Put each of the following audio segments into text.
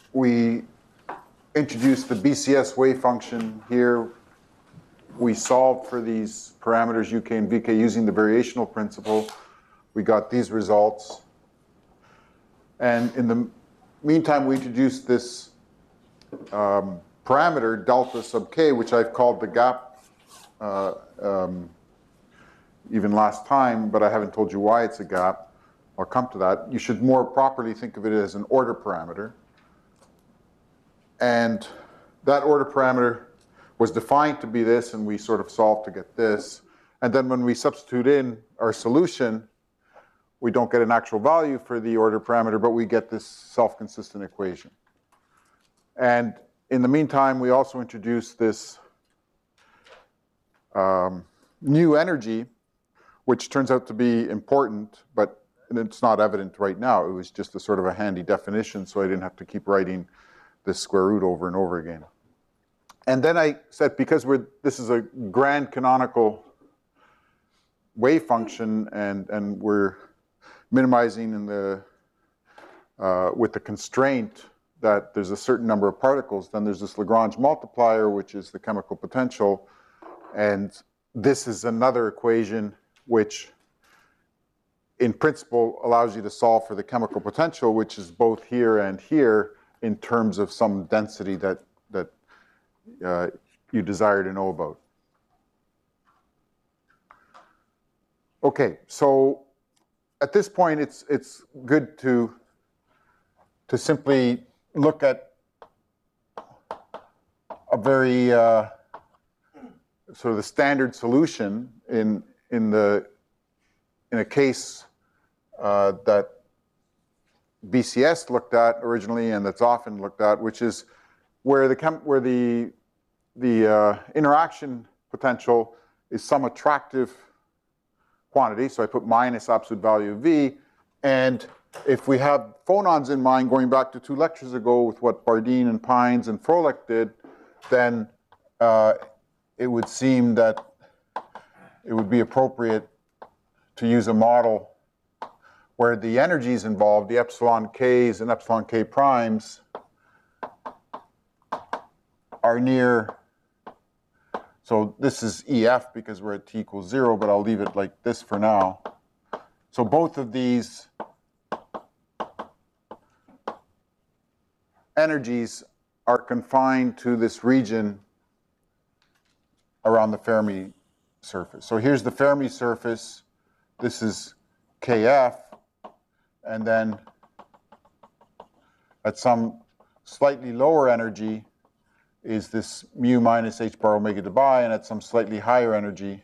we introduced the BCS wave function here. We solved for these parameters UK and VK using the variational principle. We got these results. And in the meantime, we introduced this parameter, delta sub k, which I've called the gap even last time, but I haven't told you why it's a gap. I'll come to that. You should more properly think of it as an order parameter. And that order parameter was defined to be this, and we sort of solved to get this. And then when we substitute in our solution, we don't get an actual value for the order parameter, but we get this self-consistent equation. And in the meantime, we also introduced this new energy, which turns out to be important, but it's not evident right now. It was just a sort of a handy definition, so I didn't have to keep writing this square root over and over again. And then I said, because this is a grand canonical wave function, and we're minimizing in the with the constraint that there's a certain number of particles, then there's this Lagrange multiplier, which is the chemical potential. And this is another equation which, in principle, allows you to solve for the chemical potential, which is both here and here, in terms of some density that you desire to know about. Okay, so at this point, it's good to simply look at a very sort of the standard solution in a case that BCS looked at originally, and that's often looked at, which is where the interaction potential is some attractive quantity. So I put minus absolute value of V, and if we have phonons in mind, going back to 2 lectures ago with what Bardeen and Pines and Froelich did, then it would seem that it would be appropriate to use a model where the energies involved, the epsilon k's and epsilon k primes, are near. So this is EF because we're at t equals 0, but I'll leave it like this for now. So both of these energies are confined to this region around the Fermi surface. So here's the Fermi surface. This is KF. And then at some slightly lower energy is this mu minus h bar omega Debye, and at some slightly higher energy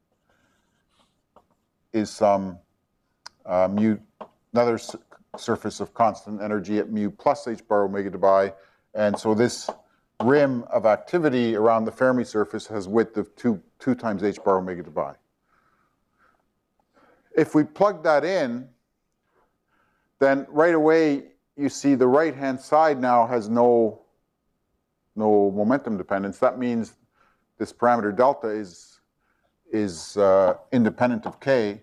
is some another surface of constant energy at mu plus h bar omega Debye. And so this rim of activity around the Fermi surface has width of 2 times h bar omega Debye. If we plug that in, then right away you see the right-hand side now has no momentum dependence. That means this parameter delta is independent of k.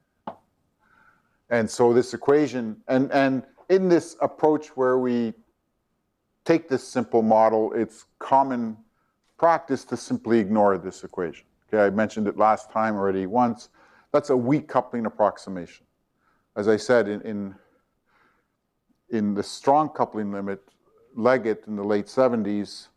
And so this equation, and in this approach where we take this simple model, it's common practice to simply ignore this equation. Okay, I mentioned it last time already once. That's a weak coupling approximation. As I said, in the strong coupling limit, Leggett in the late 70s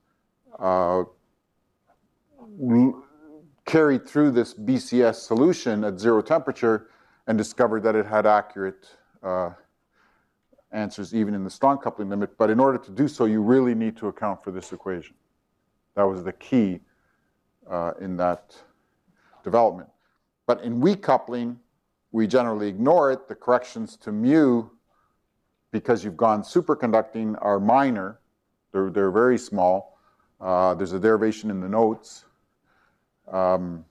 carried through this BCS solution at 0 temperature and discovered that it had accurate answers even in the strong coupling limit. But in order to do so, you really need to account for this equation. That was the key in that development. But in weak coupling, we generally ignore it. The corrections to mu, because you've gone superconducting, are minor. They're very small. There's a derivation in the notes. And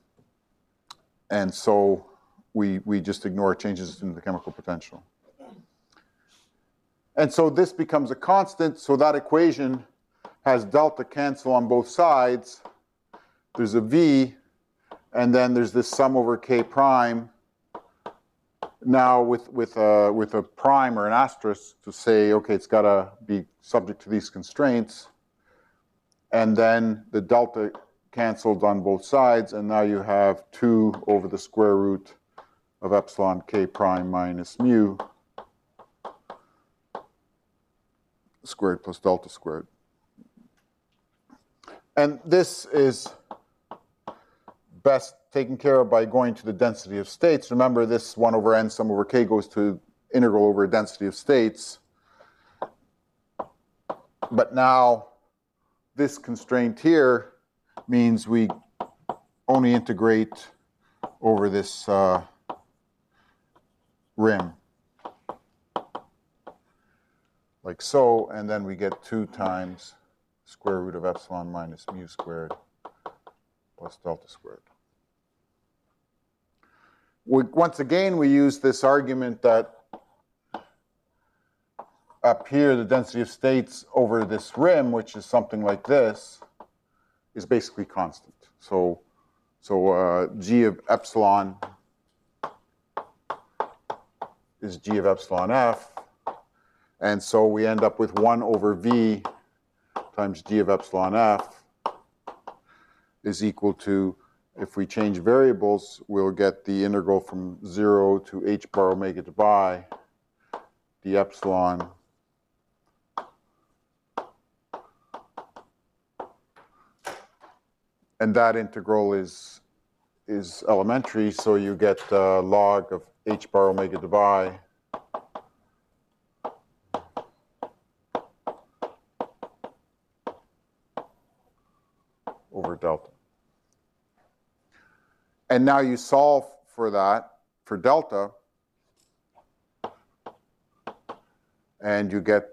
so we just ignore changes in the chemical potential. And so this becomes a constant. So that equation has delta cancel on both sides. There's a V, and then there's this sum over k prime Now with a prime or an asterisk to say, okay, it's got to be subject to these constraints, and then the delta canceled on both sides, and now you have 2 over the square root of epsilon k prime minus mu squared plus delta squared. And this is best taken care of by going to the density of states. Remember, this 1 over n sum over k goes to integral over density of states. But now this constraint here means we only integrate over this rim, like so, and then we get 2 times square root of epsilon minus mu squared plus delta squared. Once again, we use this argument that up here, the density of states over this rim, which is something like this, is basically constant. So g of epsilon is g of epsilon f, and so we end up with 1 over v times g of epsilon f is equal to, if we change variables, we'll get the integral from 0 to h bar omega to bi d epsilon and that integral is elementary, so you get log of h bar omega to bi over delta. And now you solve for that, for delta, and you get,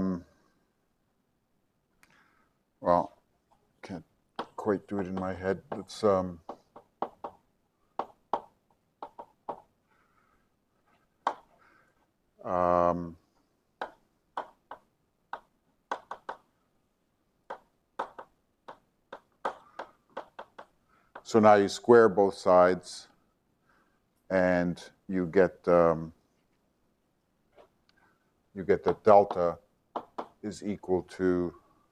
well, can't quite do it in my head. It's so now you square both sides, and you get that delta is equal to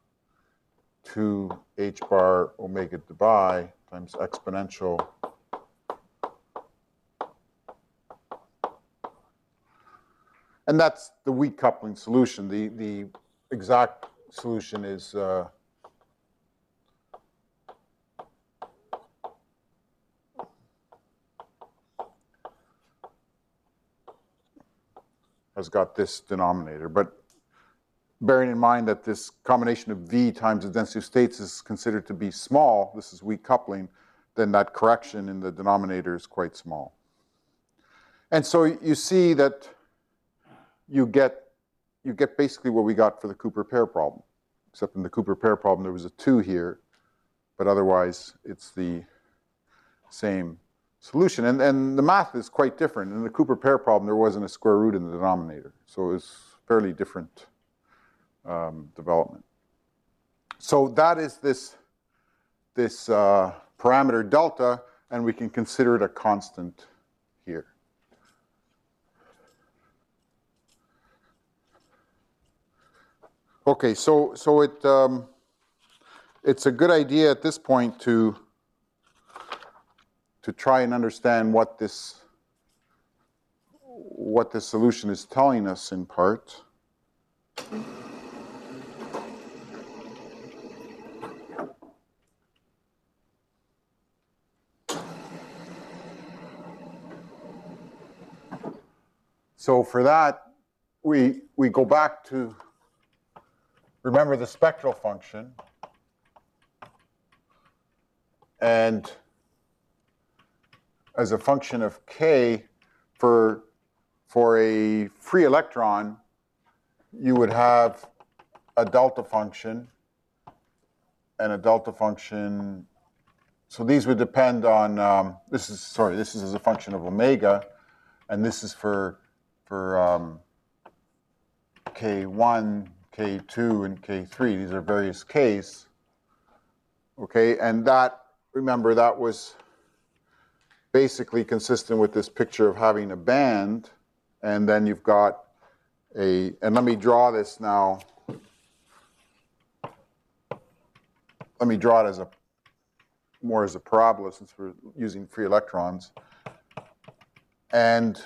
2 h bar omega to bi times exponential and that's the weak coupling solution. The exact solution is has got this denominator, but bearing in mind that this combination of v times the density of states is considered to be small, this is weak coupling, then that correction in the denominator is quite small. And so you see that you get basically what we got for the Cooper pair problem, except in the Cooper pair problem there was a 2 here, but otherwise it's the same solution. And the math is quite different. In the Cooper pair problem there wasn't a square root in the denominator, so it was fairly different development. So that is this parameter delta, and we can consider it a constant here. Okay, so it's a good idea at this point to try and understand what this solution is telling us in part. So for that, we go back to remember the spectral function, and as a function of k, for a free electron, you would have a delta function and a delta function. So these would depend on this is as a function of omega, and this is for K1, K2, and K3. These are various Ks. Okay, and that, remember, that was basically consistent with this picture of having a band, and then you've got and let me draw this now. Let me draw it as more as a parabola since we're using free electrons. And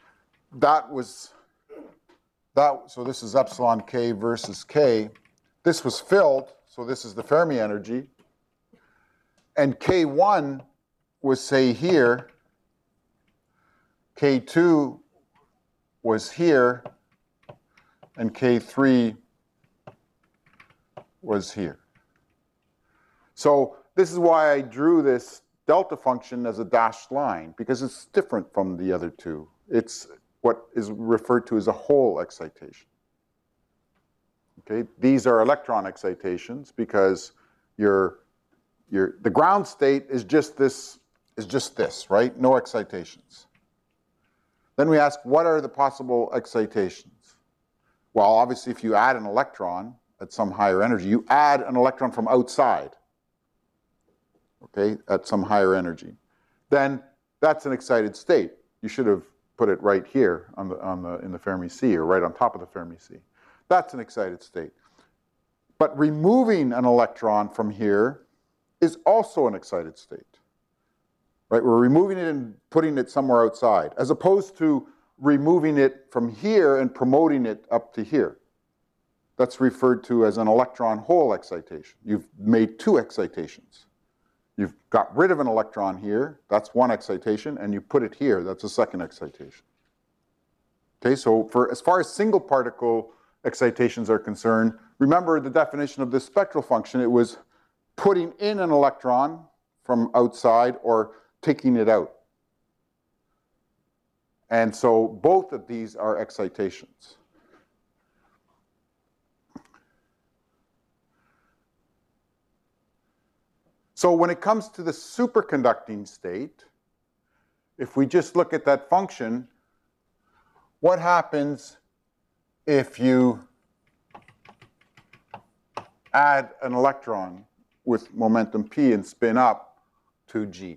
so this is epsilon k versus k. This was filled, so this is the Fermi energy. And K1 was, say, here. K2 was here. And K3 was here. So this is why I drew this delta function as a dashed line, because it's different from the other two. It's what is referred to as a hole excitation. Okay, these are electron excitations because the ground state is just this, right? No excitations. Then we ask, what are the possible excitations? Well, obviously, if you add an electron at some higher energy, you add an electron from outside, okay, at some higher energy, then that's an excited state. You should have put it right here in the Fermi sea, or right on top of the Fermi sea. That's an excited state. But removing an electron from here is also an excited state. Right? We're removing it and putting it somewhere outside, as opposed to removing it from here and promoting it up to here. That's referred to as an electron hole excitation. You've made two excitations. You've got rid of an electron here, that's one excitation, and you put it here, that's a second excitation. Okay, so as far as single particle excitations are concerned, remember the definition of this spectral function. It was putting in an electron from outside or taking it out. And so both of these are excitations. So when it comes to the superconducting state, if we just look at that function, what happens if you add an electron with momentum p and spin up to g?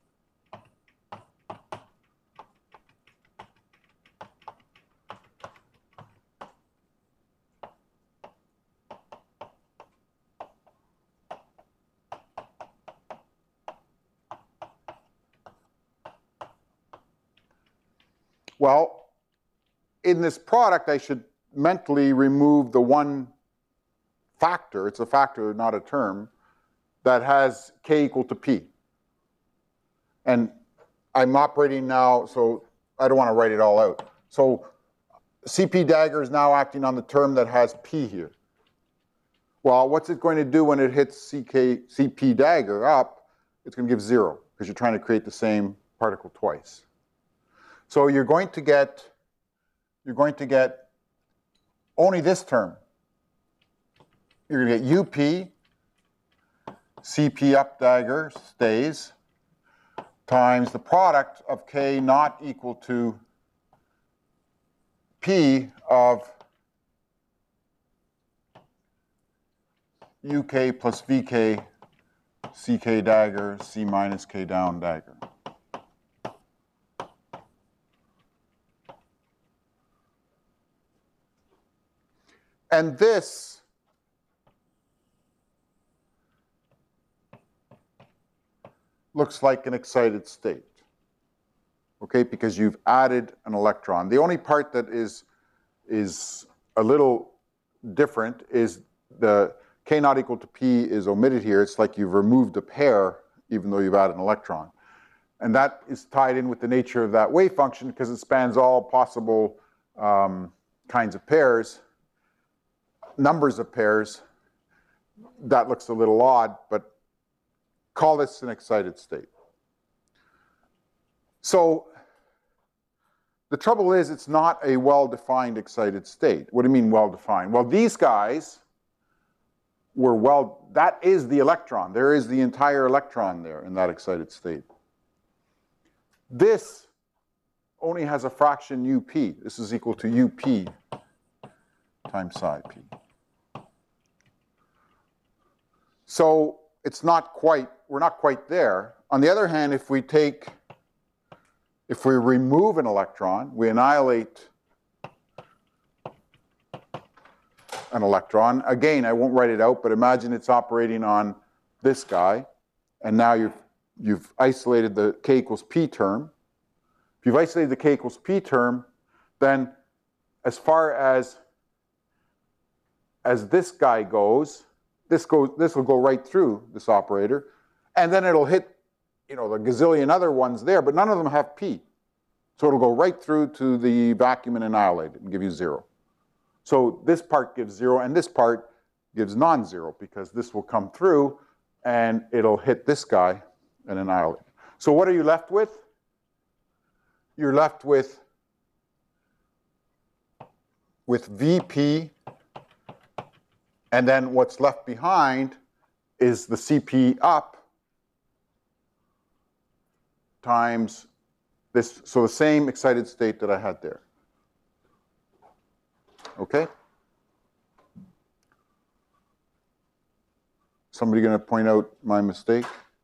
Well, in this product, I should mentally remove the one factor, it's a factor, not a term, that has k equal to p. And I'm operating now, so I don't want to write it all out. So CP dagger is now acting on the term that has p here. Well, what's it going to do when it hits CP dagger up? It's going to give 0, because you're trying to create the same particle twice. So you're going to get only this term. You're going to get UP, CP up dagger stays, times the product of K not equal to P of UK plus VK, CK dagger, C minus K down dagger. And this looks like an excited state, okay, because you've added an electron. The only part that is a little different is the K not equal to P is omitted here. It's like you've removed a pair even though you've added an electron. And that is tied in with the nature of that wave function because it spans all possible kinds of pairs. Numbers of pairs, that looks a little odd, but call this an excited state. So the trouble is it's not a well-defined excited state. What do you mean well-defined? Well, these guys were that is the electron. There is the entire electron there in that excited state. This only has a fraction UP. This is equal to UP times psi p. So it's not quite, we're not quite there. On the other hand, if we take If we remove an electron, we annihilate an electron. Again, I won't write it out, but imagine it's operating on this guy, and now you've isolated the k equals p term. If you've isolated the k equals p term, then as far as this guy goes, this will go right through this operator, and then it'll hit, the gazillion other ones there, but none of them have p. So it'll go right through to the vacuum and annihilate it and give you 0. So this part gives 0, and this part gives non-zero, because this will come through, and it'll hit this guy and annihilate. So what are you left with? You're left with Vp, and then what's left behind is the Cp up times this, so the same excited state that I had there. Okay? Somebody going to point out my mistake?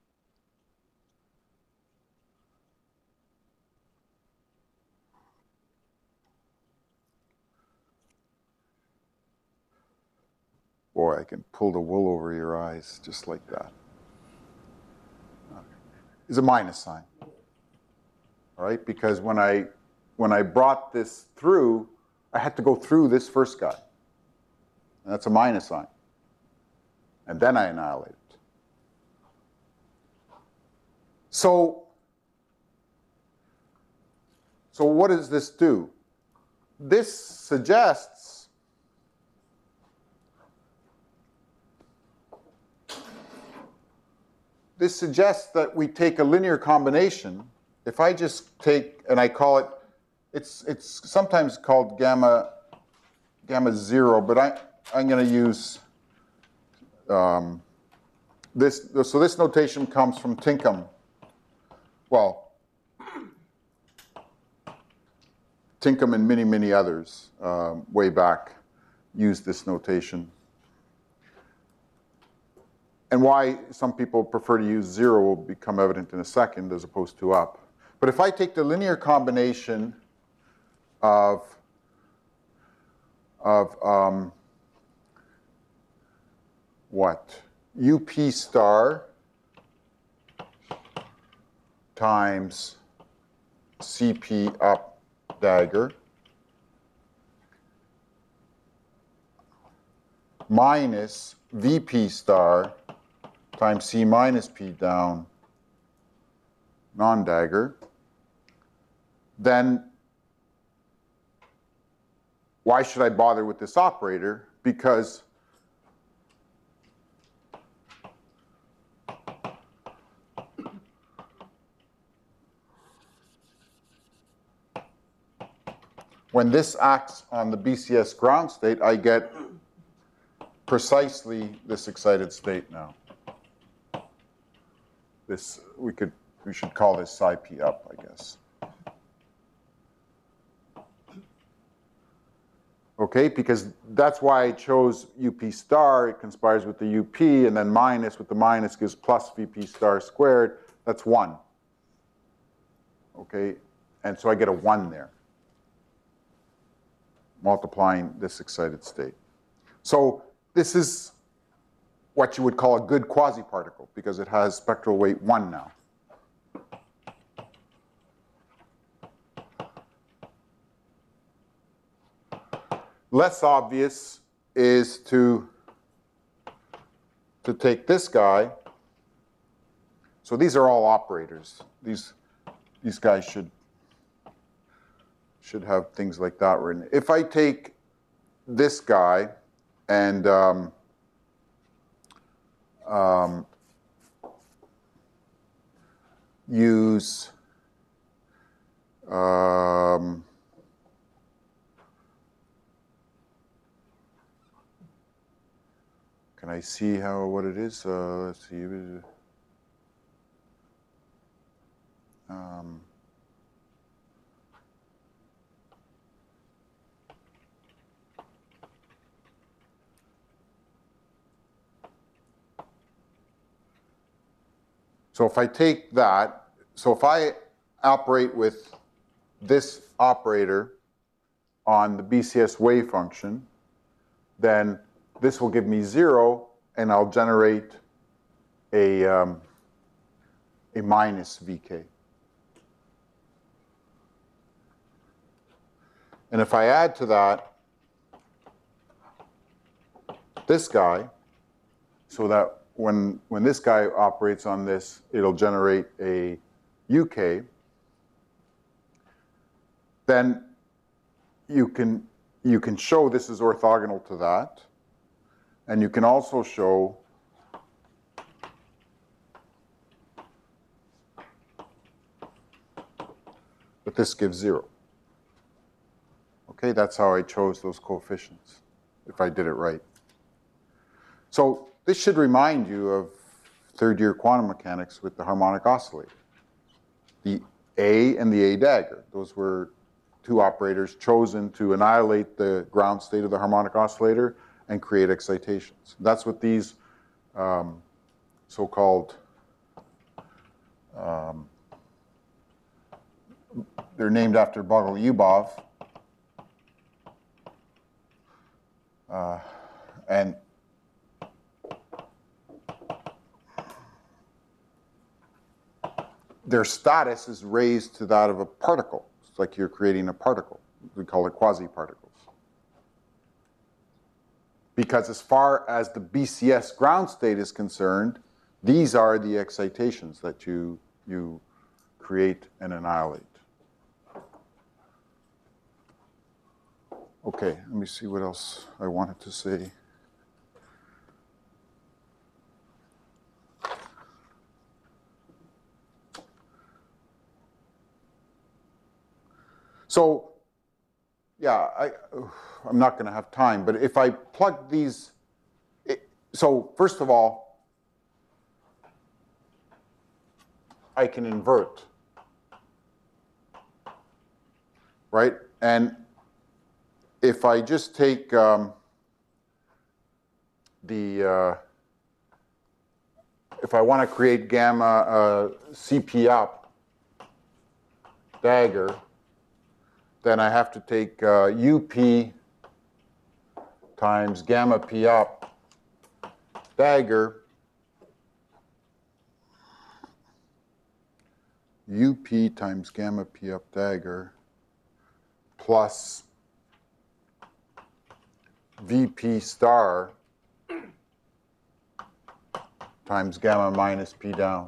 Boy, I can pull the wool over your eyes just like that. It's a minus sign. All right, because when I brought this through, I had to go through this first guy. And that's a minus sign. And then I annihilate it. So what does this do? This suggests that we take a linear combination. If I just take, and I call it, it's sometimes called gamma 0, but I'm going to use this. So this notation comes from Tinkham. Well, Tinkham and many others way back used this notation. And why some people prefer to use 0 will become evident in a second as opposed to up. But if I take the linear combination of what? UP star times CP up dagger minus VP star times C minus P down non-dagger, then why should I bother with this operator? Because when this acts on the BCS ground state, I get precisely this excited state now. This, we should call this psi p up, I guess. Okay, because that's why I chose UP star. It conspires with the UP, and then minus with the minus gives plus VP star squared. That's 1. Okay, and so I get a 1 there, multiplying this excited state. So this is what you would call a good quasi-particle, because it has spectral weight 1 now. Less obvious is to take this guy. So these are all operators. These guys should have things like that written. If I take this guy and use can I see what it is? Let's see. So if I take that, so if I operate with this operator on the BCS wave function, then this will give me 0, and I'll generate a minus VK. And if I add to that this guy, so that when this guy operates on this, it'll generate a UK, then you can show this is orthogonal to that, and you can also show that this gives 0. Okay, that's how I chose those coefficients, if I did it right. So this should remind you of third-year quantum mechanics with the harmonic oscillator. The A and the A dagger, those were two operators chosen to annihilate the ground state of the harmonic oscillator and create excitations. That's what these so-called, they're named after Bogoliubov, and their status is raised to that of a particle. It's like you're creating a particle. We call it quasi-particles. Because as far as the BCS ground state is concerned, these are the excitations that you create and annihilate. Okay, let me see what else I wanted to say. So, yeah, I'm not going to have time, but if I plug these, so first of all, I can invert, right? And if I just take if I want to create gamma CP up dagger, then I have to take UP times gamma P up dagger, UP times gamma P up dagger, plus VP star times gamma minus P down.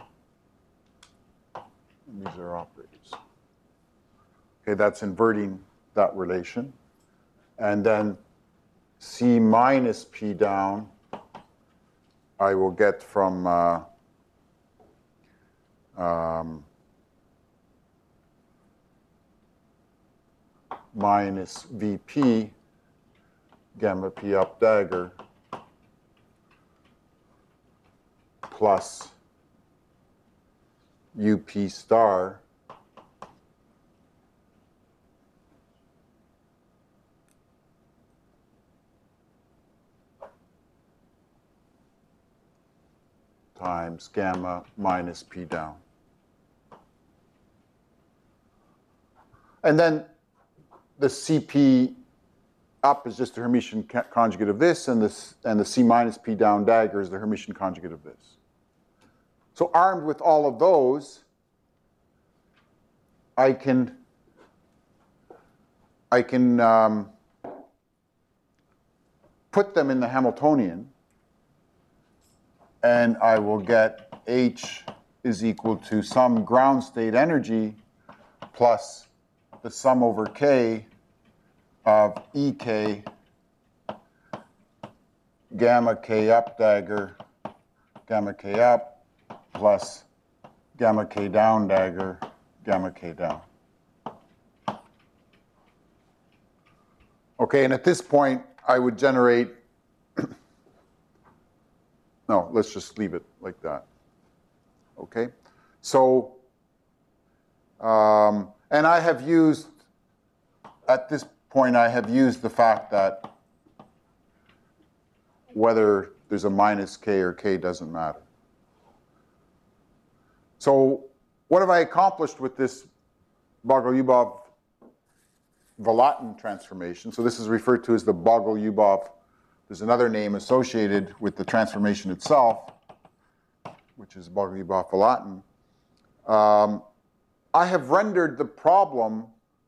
And these are operators. Okay, that's inverting that relation. And then C minus P down, I will get from minus VP gamma P up dagger plus UP star times gamma minus P down. And then the CP up is just the Hermitian conjugate of this, and the C minus P down dagger is the Hermitian conjugate of this. So armed with all of those, I can put them in the Hamiltonian, and I will get H is equal to some ground state energy plus the sum over K of EK gamma K up dagger, gamma K up, plus gamma K down dagger, gamma K down. Okay, and at this point, I would generate, no, let's just leave it like that. Okay, so, and I have used, at this point, I have used the fact that whether there's a minus K or K doesn't matter. So what have I accomplished with this Bogoliubov-Volatin transformation? So this is referred to as the Bogoliubov. There's another name associated with the transformation itself, which is Bogoliubov-Volatin. I have rendered the problem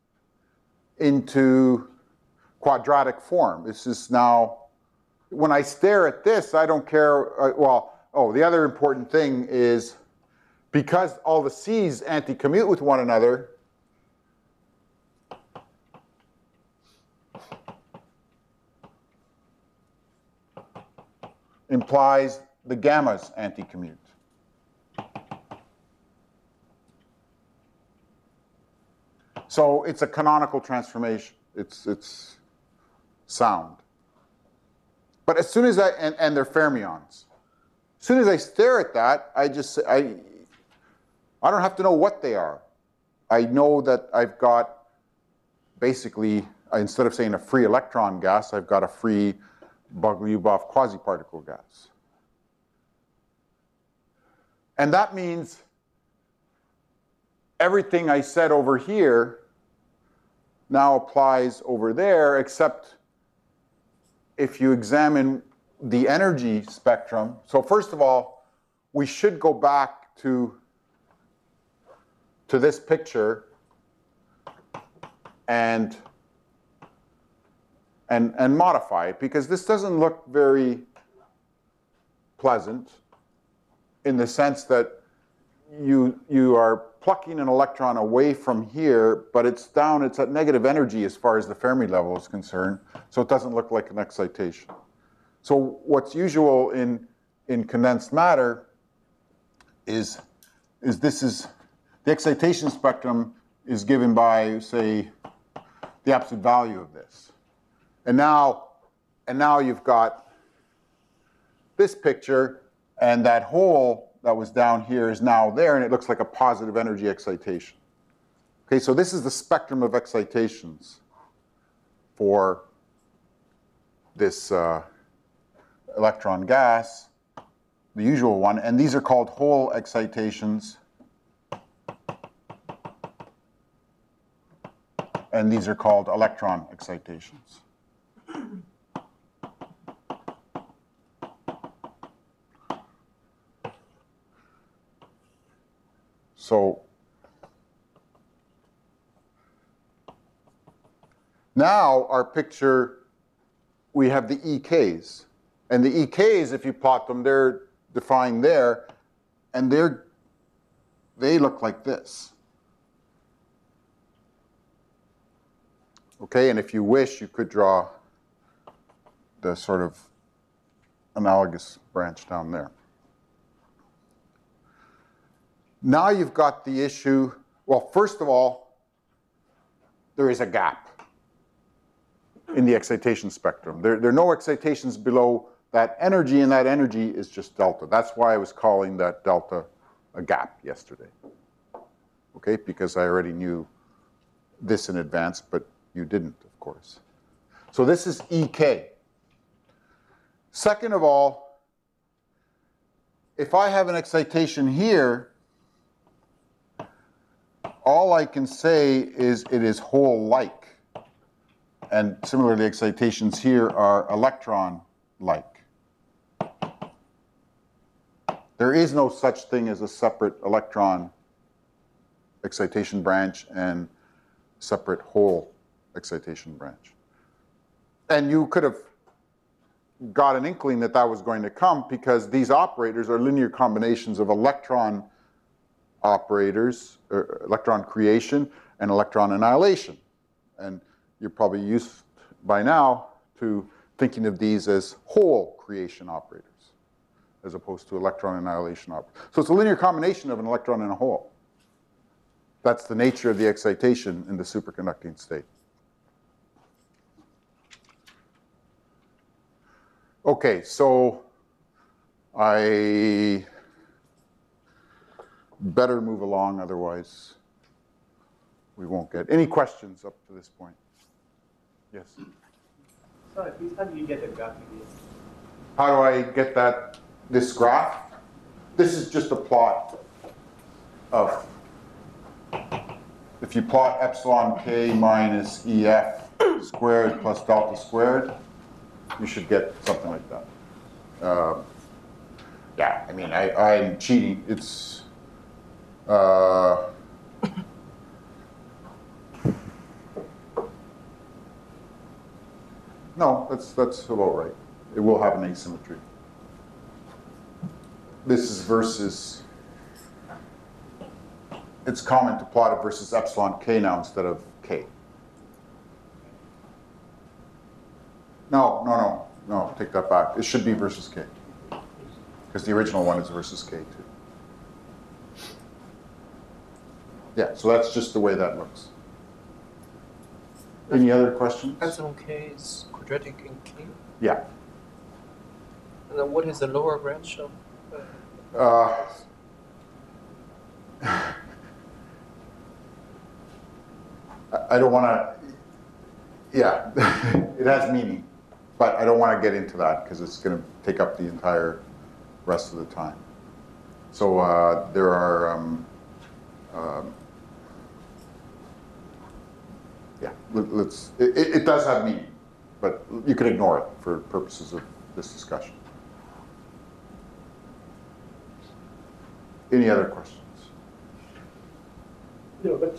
into quadratic form. This is now, when I stare at this, I don't care, the other important thing is because all the C's anti-commute with one another, implies the gammas anti-commute. So it's a canonical transformation. It's sound. But as soon as and they're fermions. As soon as I stare at that, I don't have to know what they are. I know that I've got basically, instead of saying a free electron gas, I've got a free Bogoliubov quasiparticle gas. And that means everything I said over here now applies over there, except if you examine the energy spectrum. So first of all, we should go back to this picture and modify it, because this doesn't look very pleasant in the sense that you are plucking an electron away from here, but it's at negative energy as far as the Fermi level is concerned, so it doesn't look like an excitation. So what's usual in condensed matter is the excitation spectrum is given by, say, the absolute value of this. And now you've got this picture, and that hole that was down here is now there, and it looks like a positive energy excitation. Okay, so this is the spectrum of excitations for this electron gas, the usual one, and these are called hole excitations, and these are called electron excitations. So now our picture, we have the EKs. And the EKs, if you plot them, they're defined there, and they look like this. Okay, and if you wish, you could draw the sort of analogous branch down there. Now you've got the issue, well, first of all, there is a gap in the excitation spectrum. There are no excitations below that energy, and that energy is just delta. That's why I was calling that delta a gap yesterday. Okay, because I already knew this in advance, but you didn't, of course. So this is EK. Second of all, if I have an excitation here, all I can say is it is hole-like. And similarly, excitations here are electron-like. There is no such thing as a separate electron excitation branch and separate hole excitation branch. And you could have got an inkling that that was going to come, because these operators are linear combinations of electron operators, or electron creation and electron annihilation. And you're probably used by now to thinking of these as hole creation operators, as opposed to electron annihilation operators. So it's a linear combination of an electron and a hole. That's the nature of the excitation in the superconducting state. Okay, so I better move along, otherwise we won't get any questions up to this point. Yes? Sorry, please, how do you get the graph again? How do I get this graph? This is just a plot of if you plot epsilon k minus EF squared plus delta squared, you should get something like that. Yeah, I mean, I'm cheating. It's, no, that's about right. It will have an asymmetry. This is versus, it's common to plot it versus epsilon k now instead of k. No, take that back. It should be versus k. Because the original one is versus k too. Yeah, so that's just the way that looks. Any other questions? Epsilon k is quadratic in k. Yeah. And then what is the lower branch of? I don't want to, yeah, it has meaning, but I don't want to get into that because it's going to take up the entire rest of the time. So there are, yeah, it does have meaning, but you can ignore it for purposes of this discussion. Any other questions? No, but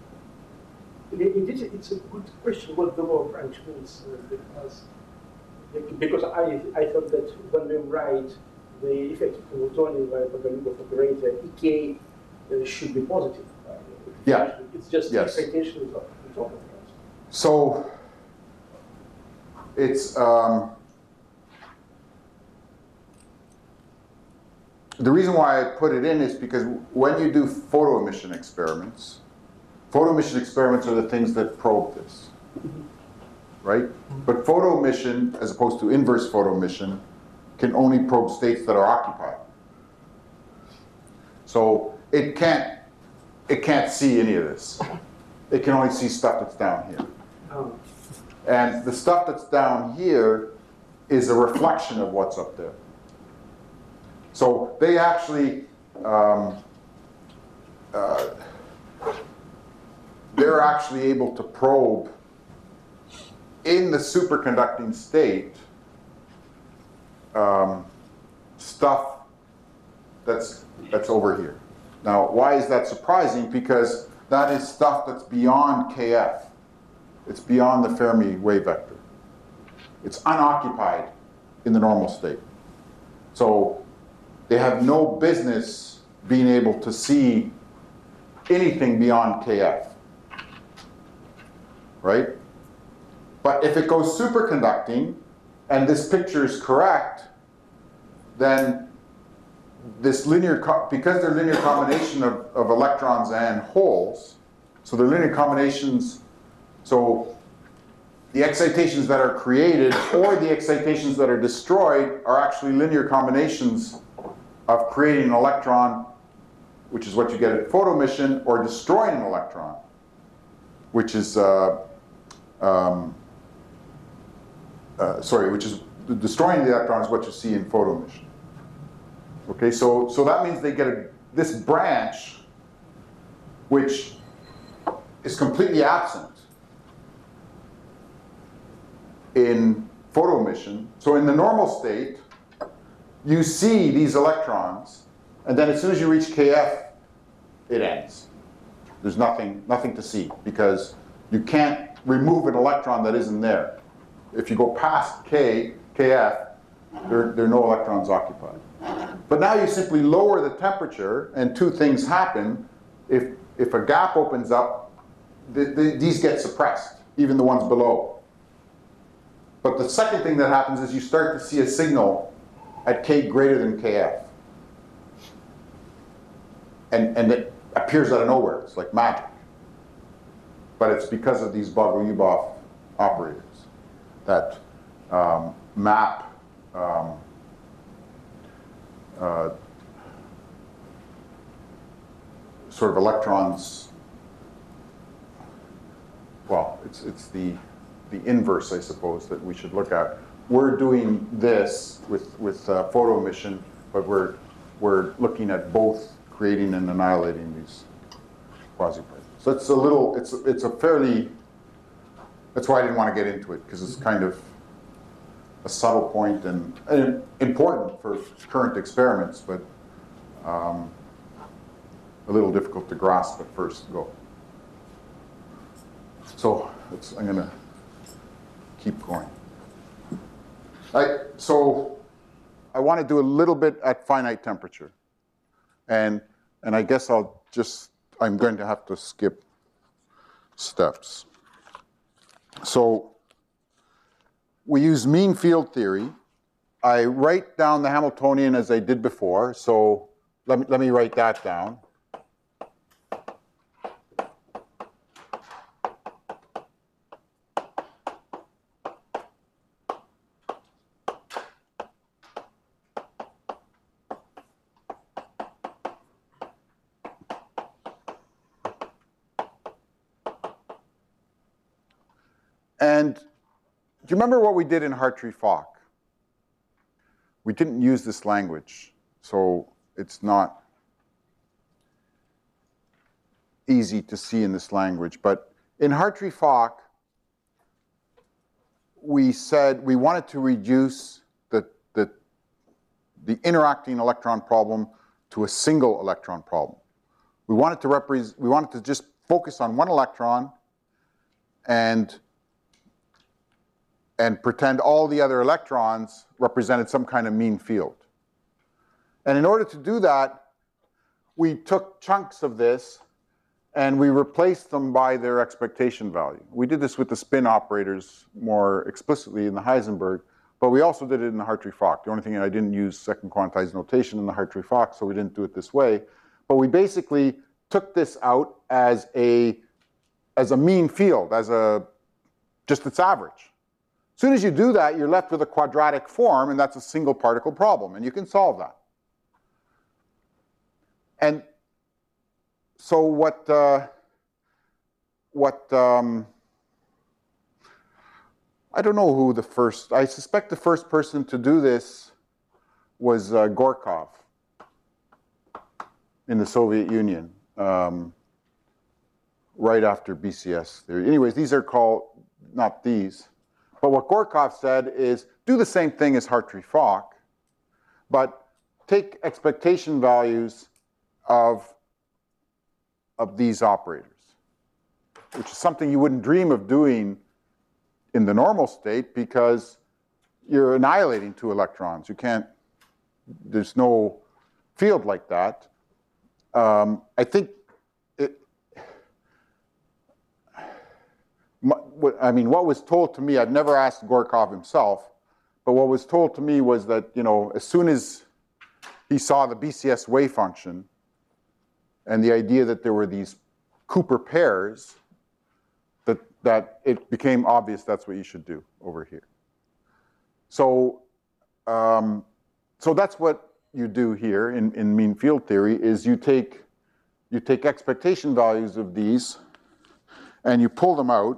it's a good question what the lower branch means, because I thought that when we write the effective Hamiltonian by Bogoliubov operator, EK should be positive. Yeah. It's just yes. expectation we're talking about. So it's the reason why I put it in is because when you do photoemission experiments are the things that probe this, right? But photoemission, as opposed to inverse photoemission, can only probe states that are occupied. So it can't see any of this. It can only see stuff that's down here. And the stuff that's down here is a reflection of what's up there. So they actually, they're actually able to probe in the superconducting state stuff that's over here. Now, why is that surprising? Because that is stuff that's beyond KF. It's beyond the Fermi wave vector. It's unoccupied in the normal state. So they have no business being able to see anything beyond KF, right? But if it goes superconducting, and this picture is correct, then this linear, because they're linear combination of electrons and holes, so they're linear combinations, so the excitations that are created or the excitations that are destroyed are actually linear combinations of creating an electron, which is what you get at photoemission, or destroying an electron, which is, which is destroying the electron is what you see in photoemission. Okay, so that means they get this branch, which is completely absent in photoemission. So in the normal state, you see these electrons, and then as soon as you reach KF, it ends. There's nothing to see, because you can't remove an electron that isn't there. If you go past KF, there are no electrons occupied. But now you simply lower the temperature, and two things happen. If a gap opens up, these get suppressed, even the ones below. But the second thing that happens is you start to see a signal at K greater than KF. And it appears out of nowhere. It's like magic. But it's because of these Bogoliubov operators that map sort of electrons. Well, it's the inverse, I suppose, that we should look at. We're doing this with photoemission, but we're looking at both creating and annihilating these quasi-particles. So it's a little, it's a fairly, that's why I didn't want to get into it, because it's kind of a subtle point and important for current experiments, but a little difficult to grasp at first go. So I'm going to keep going. So I want to do a little bit at finite temperature. And I guess I'm going to have to skip steps. So we use mean field theory. I write down the Hamiltonian as I did before. So let me write that down. And do you remember what we did in Hartree-Fock? We didn't use this language, so it's not easy to see in this language. But in Hartree-Fock, we said we wanted to reduce the interacting electron problem to a single electron problem. We wanted to just focus on one electron and pretend all the other electrons represented some kind of mean field. And in order to do that, we took chunks of this and we replaced them by their expectation value. We did this with the spin operators more explicitly in the Heisenberg, but we also did it in the Hartree-Fock. The only thing I didn't use second quantized notation in the Hartree-Fock, so we didn't do it this way. But we basically took this out as a mean field, just its average. As soon as you do that, you're left with a quadratic form, and that's a single particle problem, and you can solve that. And so I don't know who I suspect the first person to do this was Gorkov in the Soviet Union, right after BCS theory. Anyways, these are called, not these. But what Gorkov said is do the same thing as Hartree-Fock, but take expectation values of these operators, which is something you wouldn't dream of doing in the normal state because you're annihilating two electrons. You can't, there's no field like that. I think what was told to me, I've never asked Gorkov himself, but what was told to me was that, as soon as he saw the BCS wave function and the idea that there were these Cooper pairs, that it became obvious that's what you should do over here. So, so that's what you do here in mean field theory, is you take expectation values of these and you pull them out.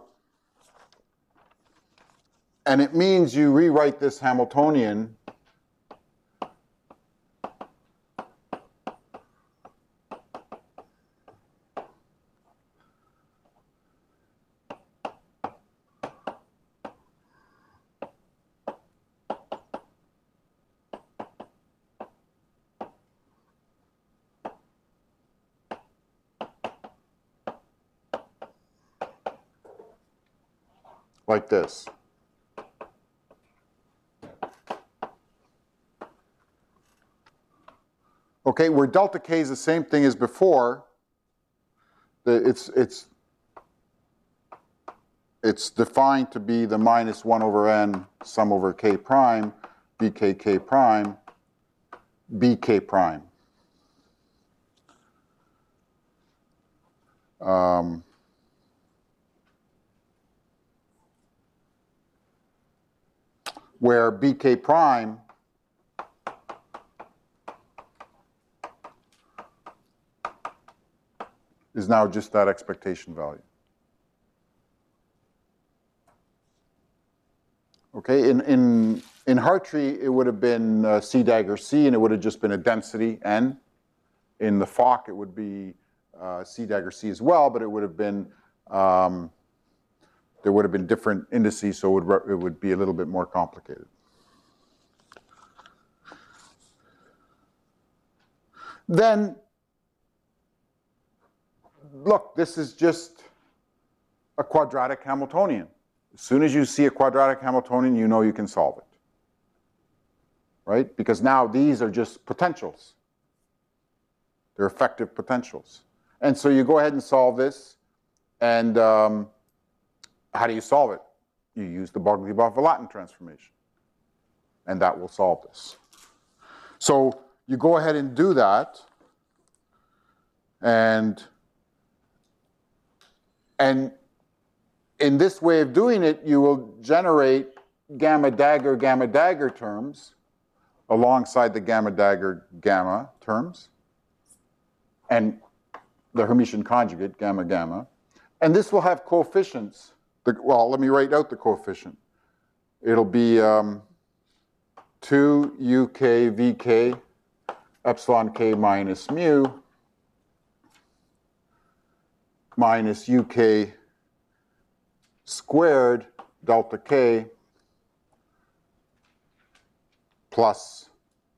And it means you rewrite this Hamiltonian like this. Okay, where delta k is the same thing as before, it's defined to be the minus 1 over n sum over k prime, bkk prime, bk prime. Where bk prime is now just that expectation value. Okay, in Hartree, it would have been C dagger C, and it would have just been a density n. In the Fock, it would be C dagger C as well, but it would have been, there would have been different indices, so it would be a little bit more complicated. Then, look, this is just a quadratic Hamiltonian. As soon as you see a quadratic Hamiltonian, you know you can solve it. Right? Because now these are just potentials. They're effective potentials. And so you go ahead and solve this, and how do you solve it? You use the Bogoliubov-Volatin transformation, and that will solve this. So you go ahead and do that, and in this way of doing it, you will generate gamma dagger terms alongside the gamma dagger gamma terms, and the Hermitian conjugate gamma gamma. And this will have coefficients. Well, let me write out the coefficient. It'll be 2 uk vk epsilon k minus mu minus uk squared delta k plus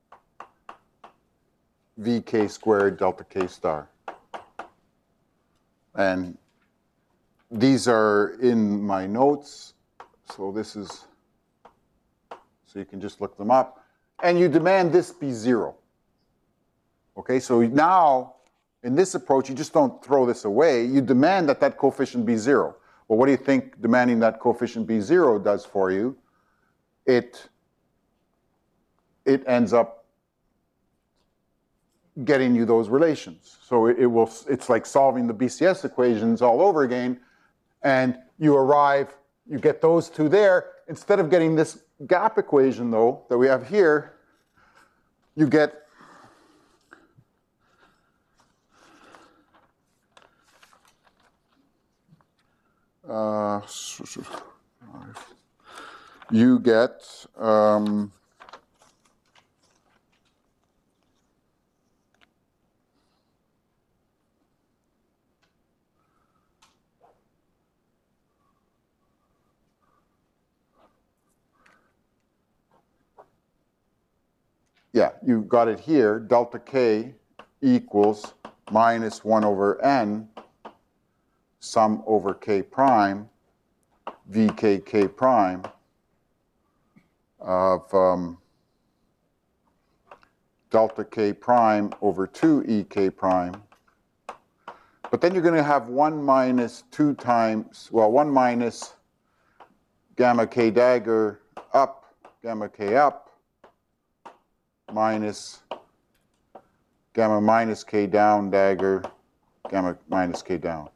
vk squared delta k star. And these are in my notes, so this is, so you can just look them up. And you demand this be 0. Okay, so now, in this approach, you just don't throw this away. You demand that that coefficient be 0. Well, what do you think demanding that coefficient be 0 does for you? It ends up getting you those relations. So it's like solving the BCS equations all over again, and you get those two there. Instead of getting this gap equation, though, that we have here, you get yeah, you've got it here, delta k equals minus 1 over n sum over k prime vk k prime of delta k prime over 2 ek prime. But then you're going to have 1 minus 2 times, well, 1 minus gamma k dagger up, gamma k up, minus gamma minus k down dagger, gamma minus k down.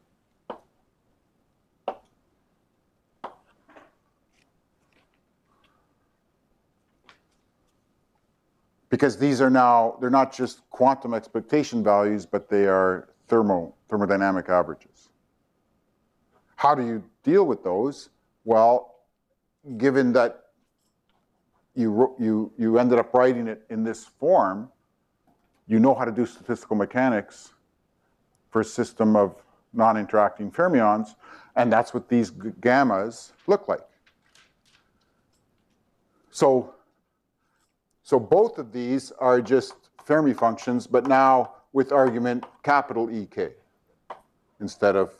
Because these are now, they're not just quantum expectation values, but they are thermodynamic averages. How do you deal with those? Well, given that you ended up writing it in this form, you know how to do statistical mechanics for a system of non-interacting fermions, and that's what these gammas look like. So both of these are just Fermi functions, but now with argument capital EK instead of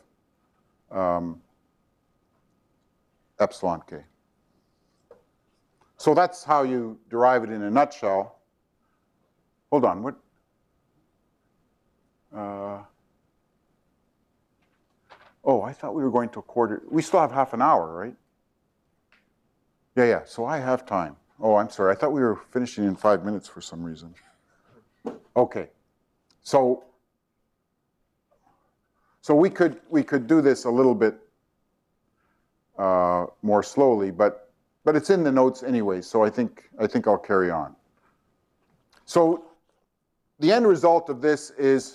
epsilon k. So that's how you derive it in a nutshell. Hold on, what? Oh, I thought we were going to a quarter. We still have half an hour, right? Yeah, so I have time. Oh, I'm sorry. I thought we were finishing in 5 minutes for some reason. Okay. So we could do this a little bit more slowly, but it's in the notes anyway, so I think I'll carry on. So the end result of this is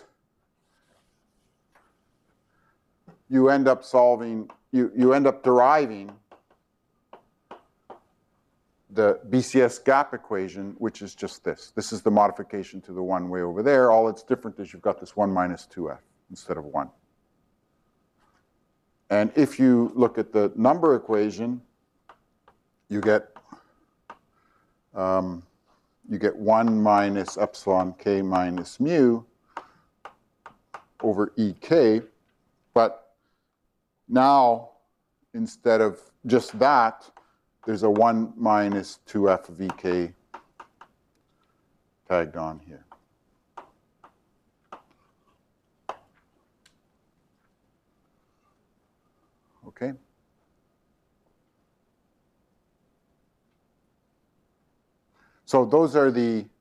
you end up deriving the BCS gap equation, which is just this. This is the modification to the one way over there. All that's different is you've got this 1 minus 2f. instead of 1. And if you look at the number equation, you get 1 minus epsilon k minus mu over ek. But now, instead of just that, there's a 1 minus 2f of ek tagged on here. Okay? So those are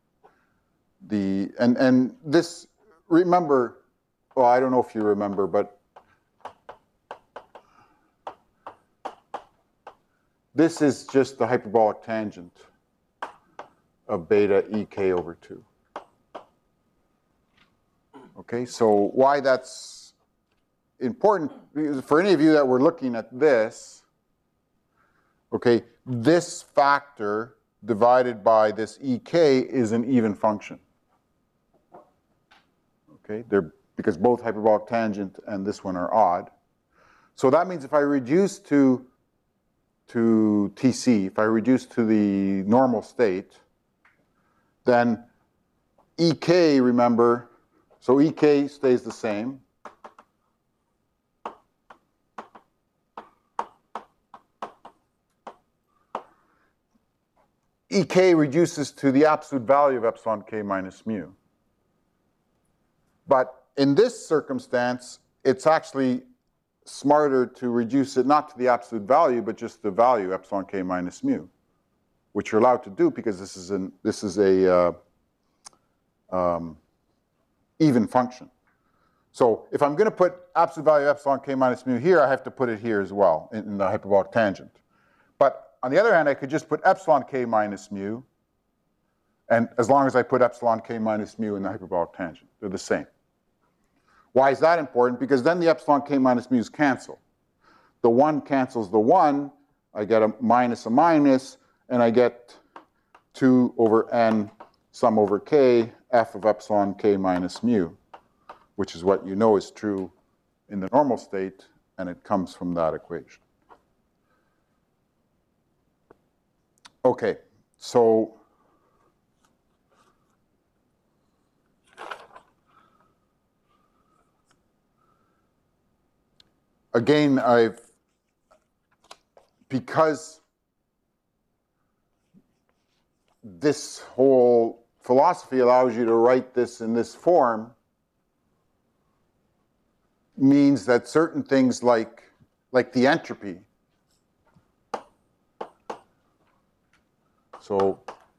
and this, remember, well, I don't know if you remember, but this is just the hyperbolic tangent of beta ek over 2. Okay, so why that's important, for any of you that were looking at this, okay, this factor divided by this ek is an even function. Okay, because both hyperbolic tangent and this one are odd. So that means if I reduce to Tc, if I reduce to the normal state, then ek, remember, so ek stays the same. Ek reduces to the absolute value of epsilon k minus mu. But in this circumstance, it's actually smarter to reduce it not to the absolute value, but just the value epsilon k minus mu, which you're allowed to do because this is a even function. So if I'm going to put absolute value epsilon k minus mu here, I have to put it here as well in the hyperbolic tangent. But on the other hand, I could just put epsilon k minus mu, and as long as I put epsilon k minus mu in the hyperbolic tangent, they're the same. Why is that important? Because then the epsilon k minus mu's cancel. The 1 cancels the 1, I get a minus, and I get 2 over n sum over k, f of epsilon k minus mu, which is what you know is true in the normal state, and it comes from that equation. Okay, so again, because this whole philosophy allows you to write this in this form, means that certain things like the entropy, so,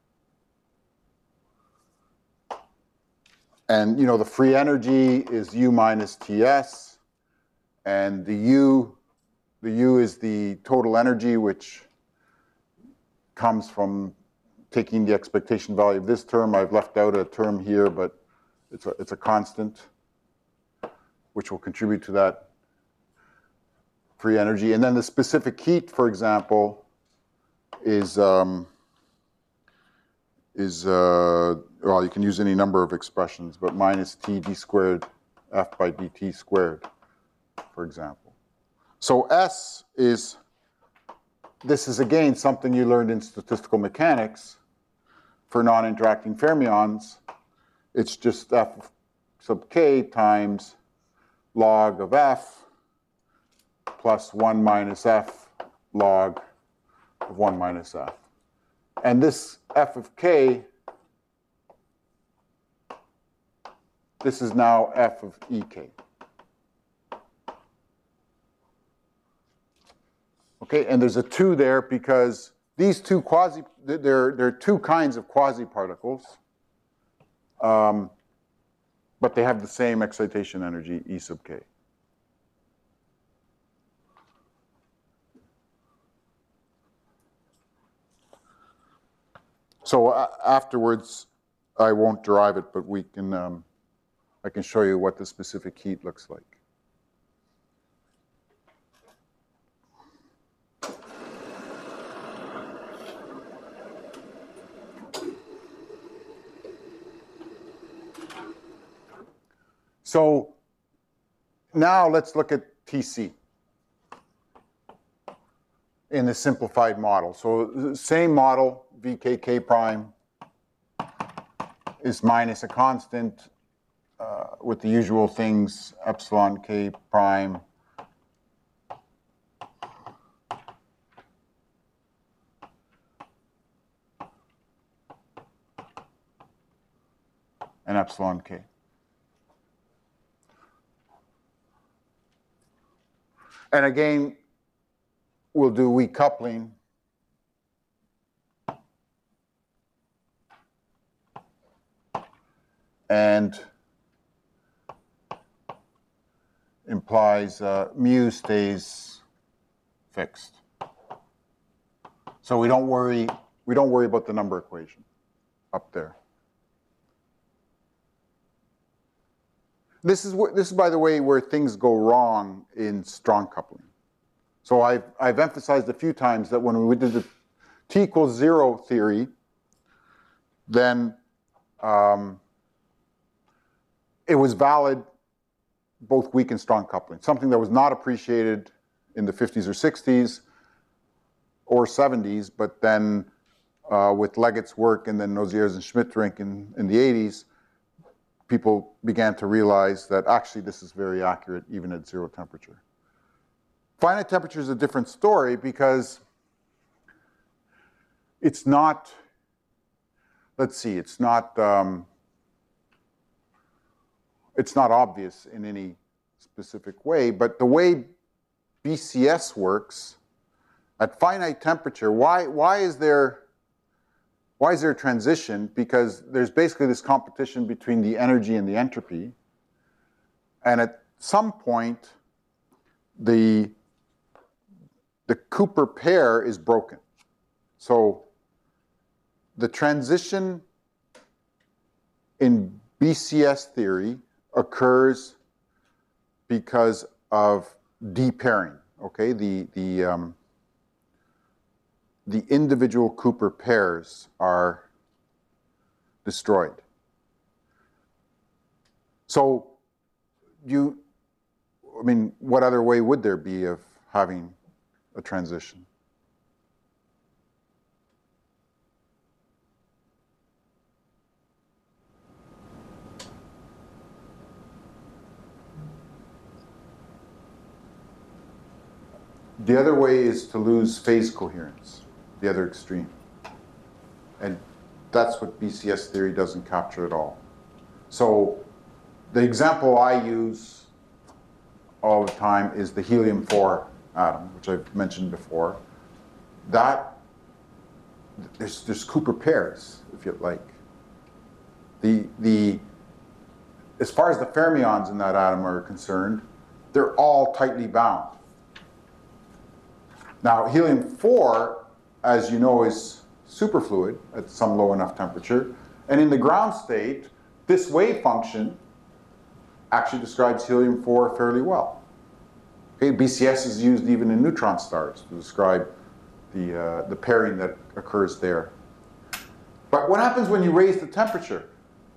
and the free energy is U minus Ts, and the U is the total energy, which comes from taking the expectation value of this term. I've left out a term here, but it's a constant, which will contribute to that free energy. And then the specific heat, for example, is well, you can use any number of expressions, but minus T d squared F by dt squared, for example. So S is, this is again something you learned in statistical mechanics for non-interacting fermions. It's just F sub k times log of F plus 1 minus F log of 1 minus F. And this f of k, this is now f of ek. Okay, and there's a 2 there because these two there are two kinds of quasi-particles, but they have the same excitation energy, E sub k. So afterwards, I won't derive it, but we can. I can show you what the specific heat looks like. So now let's look at TC in the simplified model. So same model, VKK prime is minus a constant with the usual things, epsilon K prime and epsilon K. And again, we'll do weak coupling. And implies mu stays fixed. So we don't worry about the number equation up there. This is, by the way, where things go wrong in strong coupling. So I've emphasized a few times that when we did the t equals 0 theory, then it was valid both weak and strong coupling, something that was not appreciated in the 50s or 60s or 70s, but then with Leggett's work and then Nozier's and Schmidt-Rink in the 80s, people began to realize that actually this is very accurate even at 0 temperature. Finite temperature is a different story because it's not, let's see, it's not obvious in any specific way, but the way BCS works at finite temperature, why is there a transition? Because there's basically this competition between the energy and the entropy, and at some point the Cooper pair is broken. So the transition in BCS theory occurs because of depairing. Okay, the individual Cooper pairs are destroyed. So what other way would there be of having a transition? The other way is to lose phase coherence, the other extreme. And that's what BCS theory doesn't capture at all. So the example I use all the time is the helium-4 atom, which I've mentioned before. That, there's Cooper pairs, if you like. As far as the fermions in that atom are concerned, they're all tightly bound. Now, helium-4, as you know, is superfluid at some low enough temperature. And in the ground state, this wave function actually describes helium-4 fairly well. Okay, BCS is used even in neutron stars to describe the pairing that occurs there. But what happens when you raise the temperature?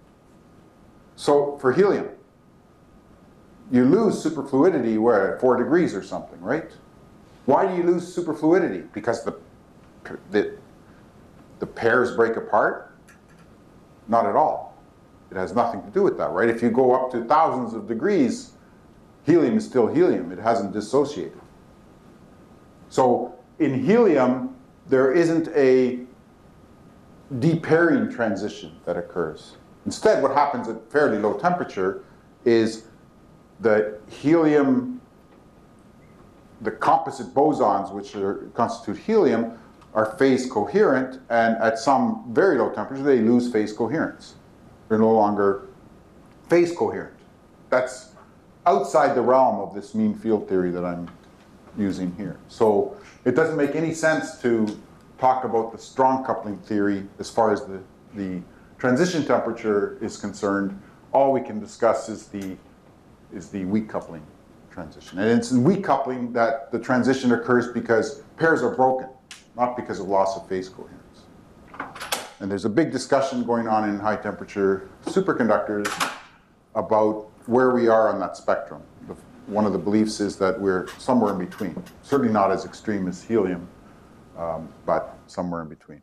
So for helium, you lose superfluidity where at 4 degrees or something, right? Why do you lose superfluidity? Because the pairs break apart? Not at all. It has nothing to do with that, right? If you go up to thousands of degrees, helium is still helium. It hasn't dissociated. So in helium, there isn't a depairing transition that occurs. Instead, what happens at fairly low temperature is the helium, the composite bosons, which constitute helium, are phase coherent, and at some very low temperature, they lose phase coherence. They're no longer phase coherent. That's outside the realm of this mean field theory that I'm using here. So it doesn't make any sense to talk about the strong coupling theory as far as the transition temperature is concerned. All we can discuss is the weak coupling transition. And it's in weak coupling that the transition occurs because pairs are broken, not because of loss of phase coherence. And there's a big discussion going on in high temperature superconductors about where we are on that spectrum. one of the beliefs is that we're somewhere in between. Certainly not as extreme as helium, but somewhere in between.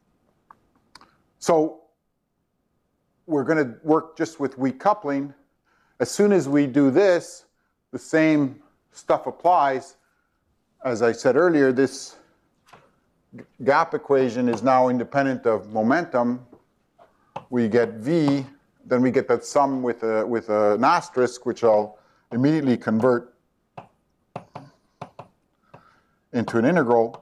So we're going to work just with weak coupling. As soon as we do this, the same stuff applies. As I said earlier, this gap equation is now independent of momentum. We get V, then we get that sum with an asterisk, which I'll immediately convert into an integral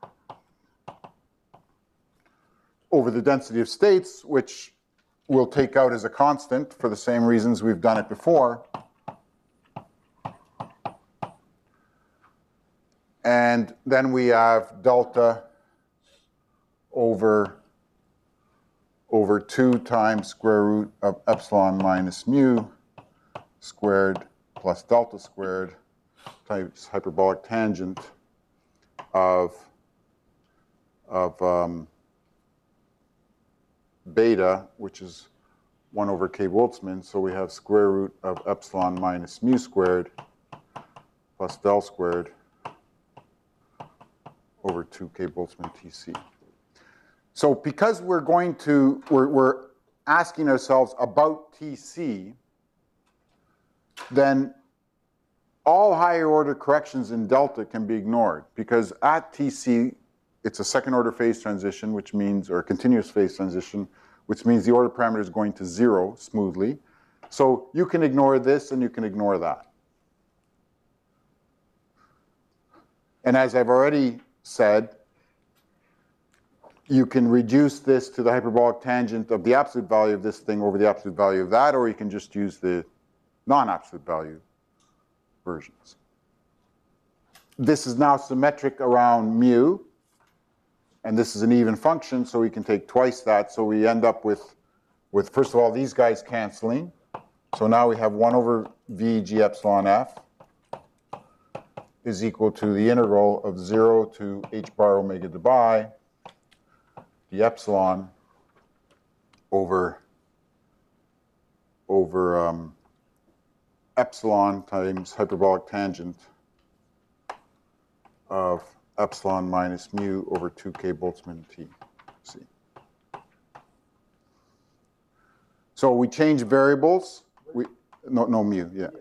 over the density of states, which we'll take out as a constant for the same reasons we've done it before. And then we have delta over 2 times square root of epsilon minus mu squared plus delta squared times hyperbolic tangent of beta, which is 1 over k Boltzmann. So we have square root of epsilon minus mu squared plus del squared over 2k Boltzmann TC. So because we're asking ourselves about TC, then all higher order corrections in delta can be ignored, because at TC, it's a second order phase transition, which means, or a continuous phase transition, which means the order parameter is going to 0 smoothly. So you can ignore this and you can ignore that. And as I've already said, you can reduce this to the hyperbolic tangent of the absolute value of this thing over the absolute value of that, or you can just use the non-absolute value versions. This is now symmetric around mu, and this is an even function, so we can take twice that. So we end up with first of all, these guys canceling. So now we have 1 over v g epsilon f is equal to the integral of 0 to h bar omega dubai the epsilon over epsilon times hyperbolic tangent of epsilon minus mu over 2k Boltzmann T. See. So we change variables. No mu, yeah.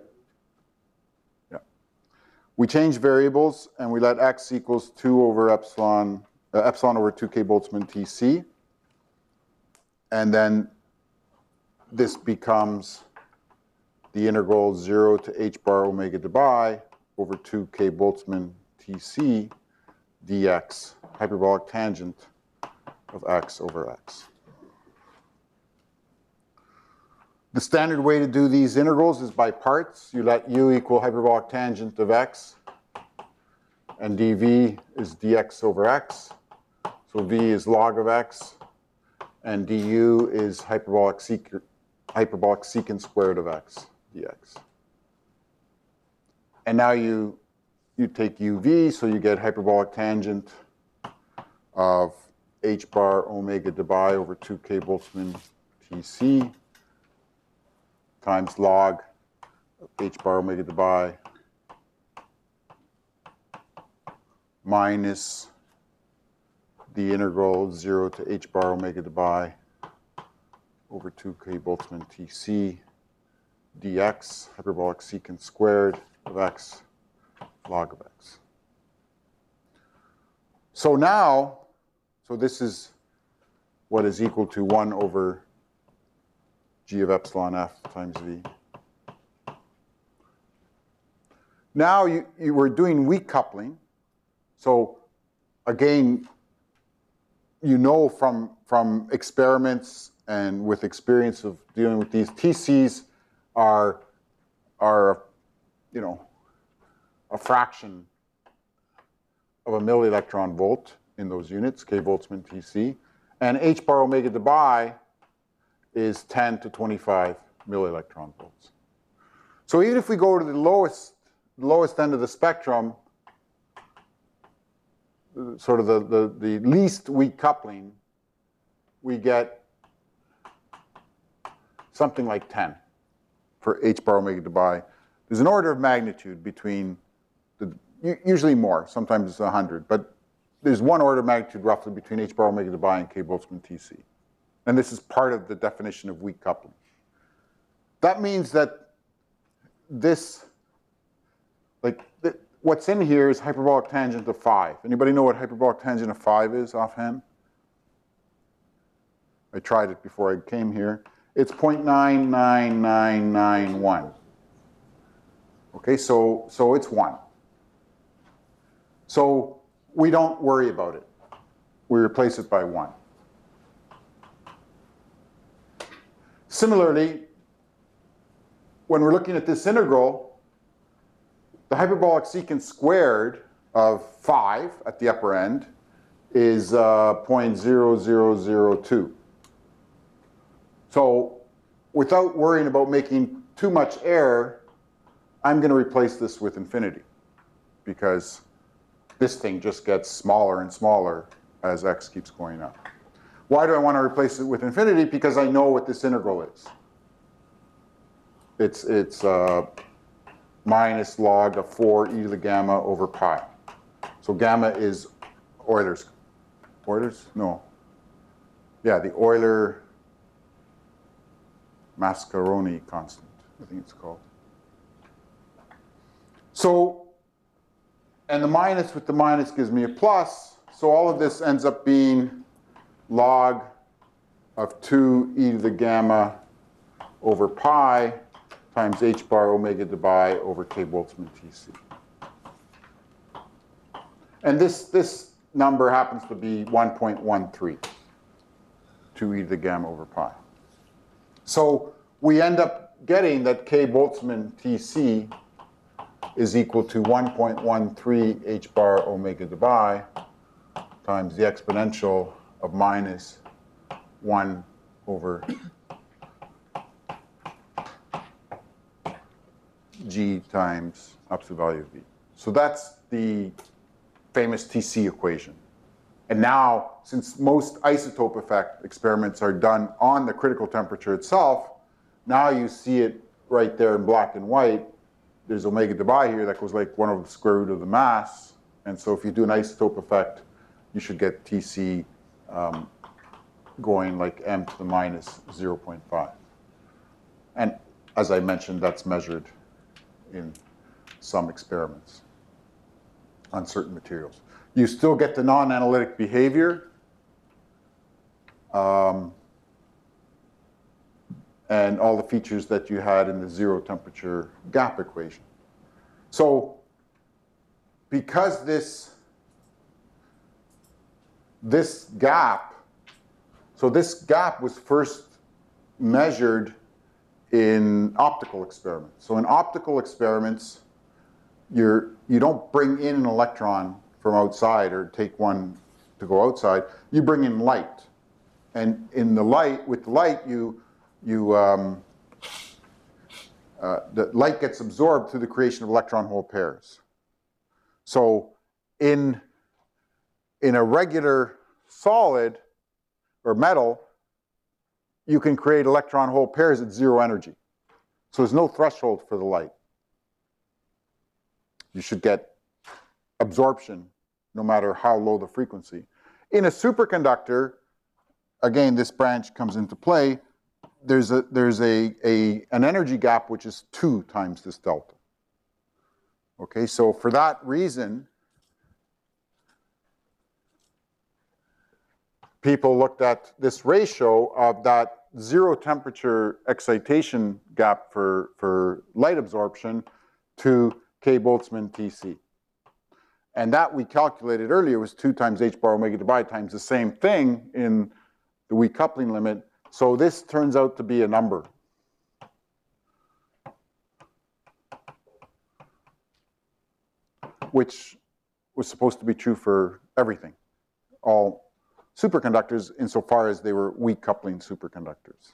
We change variables and we let x equals 2 over epsilon over 2k Boltzmann TC. And then this becomes the integral 0 to h bar omega dubai over 2k Boltzmann TC dx, hyperbolic tangent of x over x. The standard way to do these integrals is by parts. You let u equal hyperbolic tangent of x, and dv is dx over x. So v is log of x, and du is hyperbolic secant squared of x dx. And now you take uv, so you get hyperbolic tangent of h bar omega dubai over 2k Boltzmann Tc times log of h bar omega dubai minus the integral 0 to h bar omega dubai over 2k Boltzmann Tc dx, hyperbolic secant squared of x log of x. So now, this is what is equal to 1 over g of epsilon f times v. Now you were doing weak coupling. So again, you know from experiments and with experience of dealing with these, TCs are a fraction of a millielectron volt in those units, k Boltzmann Tc, and h bar omega dubai is 10 to 25 millielectron volts. So even if we go to the lowest end of the spectrum, sort of the least weak coupling, we get something like 10 for h bar omega dubai There's an order of magnitude between, usually more, sometimes it's 100, but there's one order of magnitude roughly between h bar omega to pi and k Boltzmann Tc. And this is part of the definition of weak coupling. That means that this, what's in here is hyperbolic tangent of 5. Anybody know what hyperbolic tangent of 5 is offhand? I tried it before I came here. It's 0.99991. Okay, so it's 1. So we don't worry about it. We replace it by 1. Similarly, when we're looking at this integral, the hyperbolic secant squared of 5 at the upper end is 0.0002. So without worrying about making too much error, I'm going to replace this with infinity, because this thing just gets smaller and smaller as x keeps going up. Why do I want to replace it with infinity? Because I know what this integral is. It's minus log of 4 e to the gamma over pi. So gamma is Euler's. No. Yeah, the Euler-Mascheroni constant, I think it's called. So, and the minus with the minus gives me a plus. So all of this ends up being log of 2 e to the gamma over pi times h bar omega to pi over k Boltzmann Tc. And this number happens to be 1.13, 2 e to the gamma over pi. So we end up getting that k Boltzmann Tc is equal to 1.13 h bar omega to pi times the exponential of minus 1 over g times absolute value of v. So that's the famous TC equation. And now, since most isotope effect experiments are done on the critical temperature itself, now you see it right there in black and white. There's omega to pi here that goes like 1 over the square root of the mass. And so if you do an isotope effect, you should get TC going like m to the minus 0.5. And as I mentioned, that's measured in some experiments on certain materials. You still get the non-analytic behavior, and all the features that you had in the zero temperature gap equation. So because this gap was first measured in optical experiments. So in optical experiments, you don't bring in an electron from outside or take one to go outside. You bring in light, and with the light, the light gets absorbed through the creation of electron-hole pairs. So in a regular solid or metal, you can create electron-hole pairs at 0 energy. So there's no threshold for the light. You should get absorption no matter how low the frequency. In a superconductor, again, this branch comes into play. There's an energy gap which is 2 times this delta. Okay, so for that reason, people looked at this ratio of that 0 temperature excitation gap for light absorption to k Boltzmann Tc. And that we calculated earlier was 2 times h bar omega to pi times the same thing in the weak coupling limit. So this turns out to be a number. Which was supposed to be true for everything, all superconductors, insofar as they were weak coupling superconductors.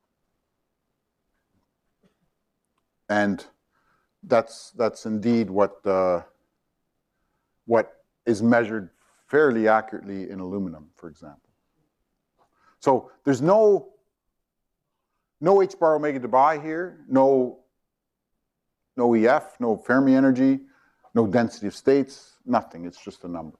And that's indeed what is measured fairly accurately in aluminum, for example. So there's no h bar omega to pi here, no no EF, no Fermi energy, no density of states, nothing. It's just a number.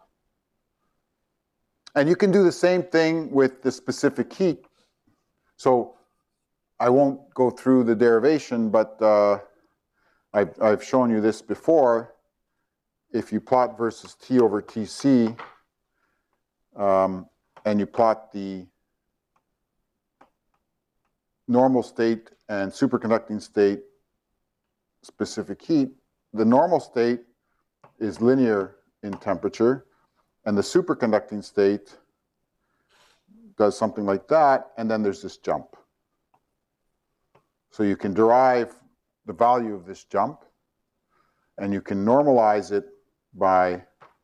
And you can do the same thing with the specific heat. So I won't go through the derivation, but I've shown you this before. If you plot versus T over Tc, and you plot the normal state and superconducting state specific heat, the normal state is linear in temperature, and the superconducting state does something like that, and then there's this jump. So you can derive the value of this jump, and you can normalize it by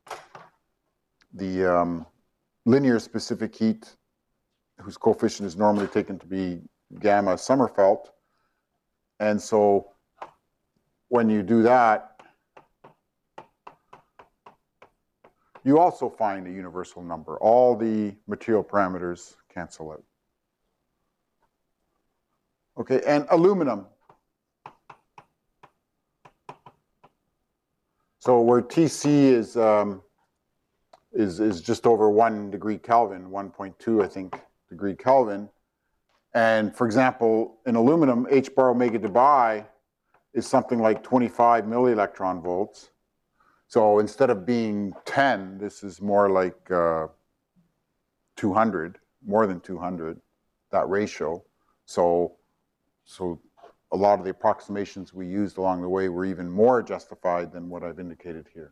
the linear specific heat, whose coefficient is normally taken to be gamma Sommerfeld. And so when you do that, you also find a universal number. All the material parameters cancel out. Okay, and aluminum. So where Tc is just over 1 degree Kelvin, 1.2, I think, degree Kelvin. And for example, in aluminum, H bar omega Debye is something like 25 millielectron volts. So instead of being 10, this is more like 200, more than 200, that ratio. So a lot of the approximations we used along the way were even more justified than what I've indicated here.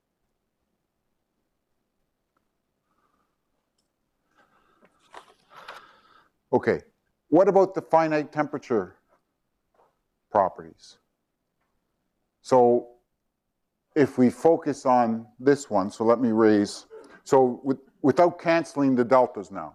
Okay, what about the finite temperature properties? So if we focus on this one, so let me raise, so without canceling the deltas now.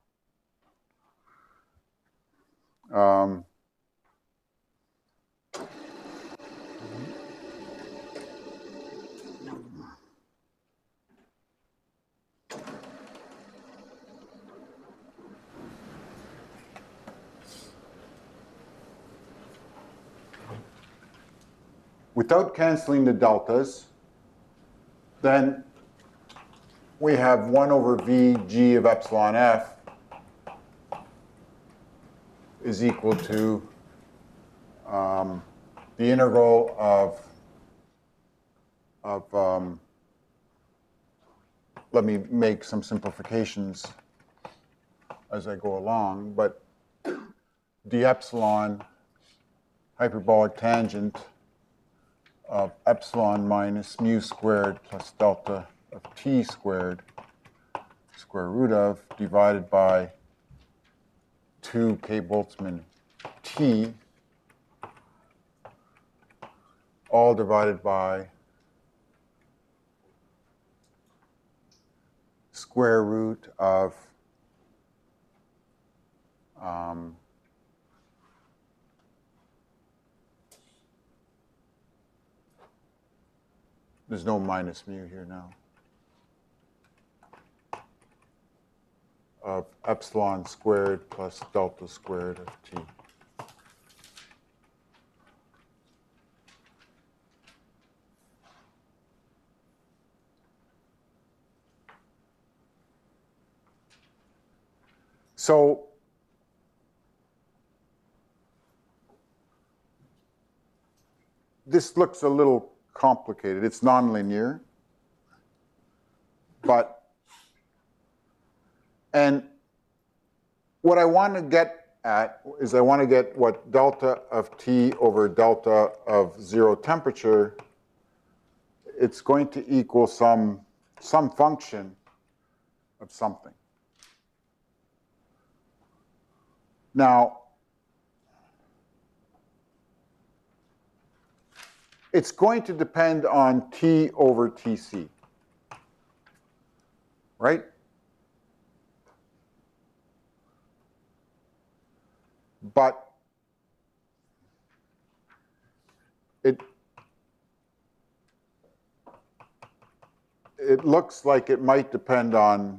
Without canceling the deltas, then we have 1 over v g of epsilon f is equal to the integral of let me make some simplifications as I go along, but d epsilon hyperbolic tangent of epsilon minus mu squared plus delta of t squared square root of divided by 2 k Boltzmann t, all divided by square root of there's no minus mu here now, of epsilon squared plus delta squared of t. So this looks a little complicated. It's nonlinear, and what I want to get at is I want to get what delta of t over delta of 0 temperature, it's going to equal some function of something. Now, it's going to depend on T over Tc, right? But it looks like it might depend on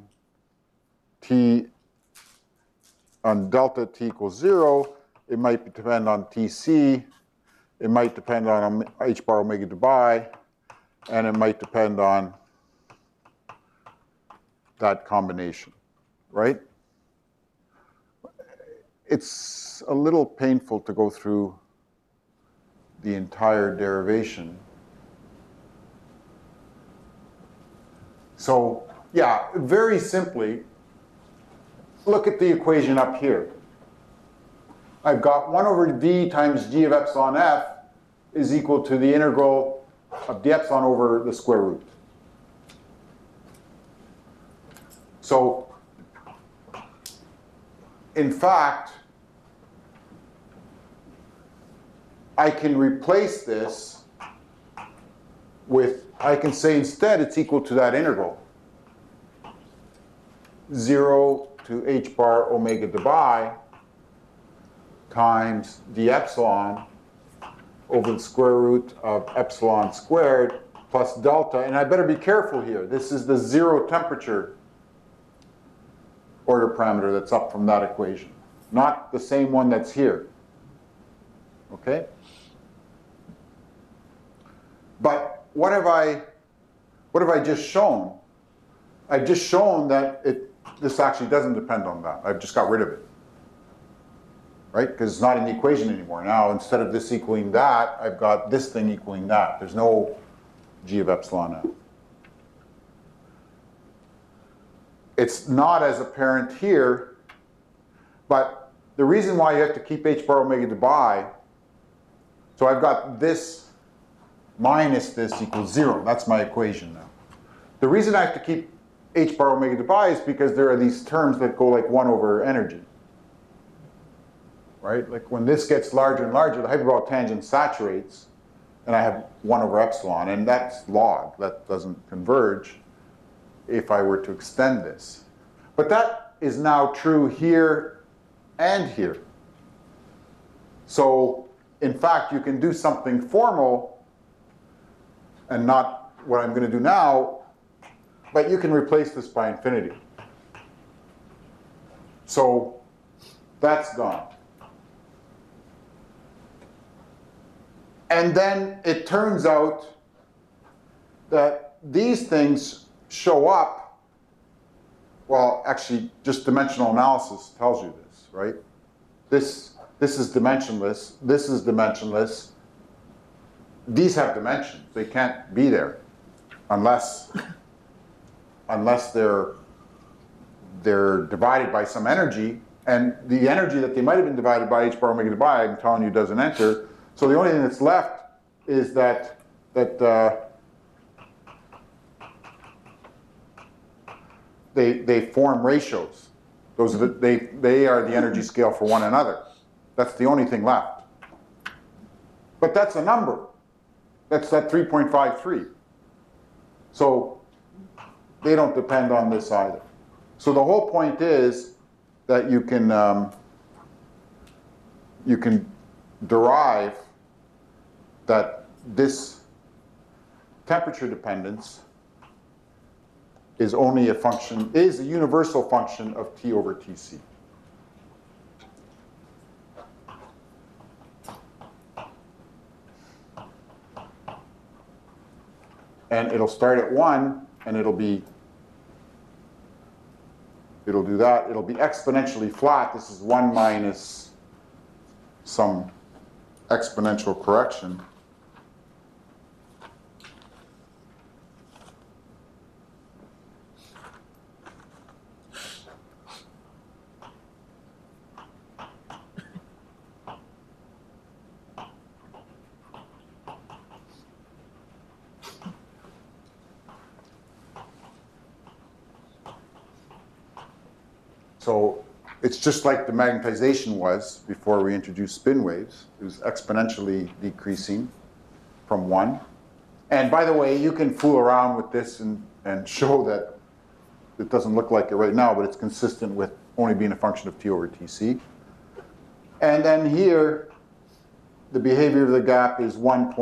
delta t equals 0. It might depend on Tc, it might depend on h bar omega Debye, and it might depend on that combination, right? It's a little painful to go through the entire derivation. So, yeah, very simply, look at the equation up here. I've got 1 over v times g of epsilon f is equal to the integral of the epsilon over the square root. So, in fact, I can replace this with, I can say instead it's equal to that integral. 0 to h bar omega Debye times d epsilon over the square root of epsilon squared plus delta. And I better be careful here. This is the 0 temperature order parameter that's up from that equation, not the same one that's here. Okay? But what have I just shown? I've just shown that this actually doesn't depend on that. I've just got rid of it. Right? Because it's not in the equation anymore. Now, instead of this equaling that, I've got this thing equaling that. There's no g of epsilon f. It's not as apparent here, but the reason why you have to keep h bar omega Debye, so I've got this minus this equals 0. That's my equation now. The reason I have to keep h bar omega Debye is because there are these terms that go like 1 over energy. Right? Like when this gets larger and larger, the hyperbolic tangent saturates, and I have 1 over epsilon, and that's log. That doesn't converge if I were to extend this. But that is now true here and here. So, in fact, you can do something formal and not what I'm going to do now, but you can replace this by infinity. So, that's gone. And then it turns out that these things show up, well, actually, just dimensional analysis tells you this, right? This is dimensionless, this is dimensionless. These have dimensions. They can't be there unless they're divided by some energy, and the energy that they might have been divided by h bar omega Debye, I'm telling you, doesn't enter. So the only thing that's left is that they form ratios. Those are they are the energy scale for one another. That's the only thing left. But that's a number. That's that 3.53. So they don't depend on this either. So the whole point is that you can derive that this temperature dependence is only a function, is a universal function of T over Tc. And it'll start at 1, and it'll do that. It'll be exponentially flat. This is 1 minus some exponential correction. So it's just like the magnetization was before we introduced spin waves. It was exponentially decreasing from 1. And by the way, you can fool around with this and show that it doesn't look like it right now, but it's consistent with only being a function of T over Tc. And then here, the behavior of the gap is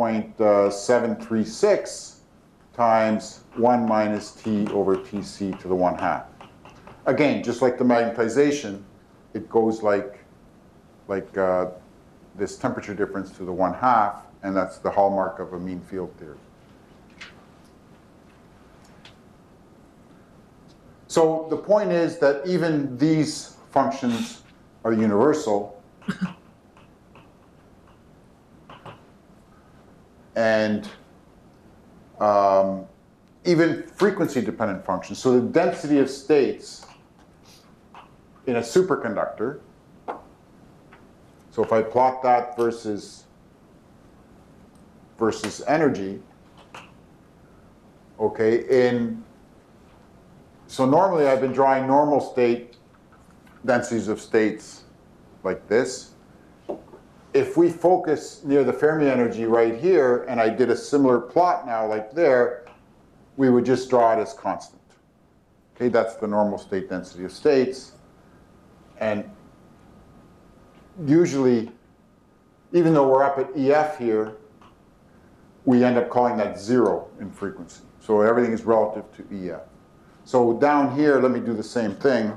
1.736 times 1 minus T over Tc to the 1/2. Again, just like the magnetization, it goes like this temperature difference to the 1/2, and that's the hallmark of a mean field theory. So the point is that even these functions are universal, and even frequency-dependent functions. So the density of states in a superconductor, so if I plot that versus energy, okay, so normally I've been drawing normal state densities of states like this. If we focus near the Fermi energy right here, and I did a similar plot now like there, we would just draw it as constant. Okay, that's the normal state density of states. And usually, even though we're up at EF here, we end up calling that 0 in frequency. So everything is relative to EF. So down here, let me do the same thing.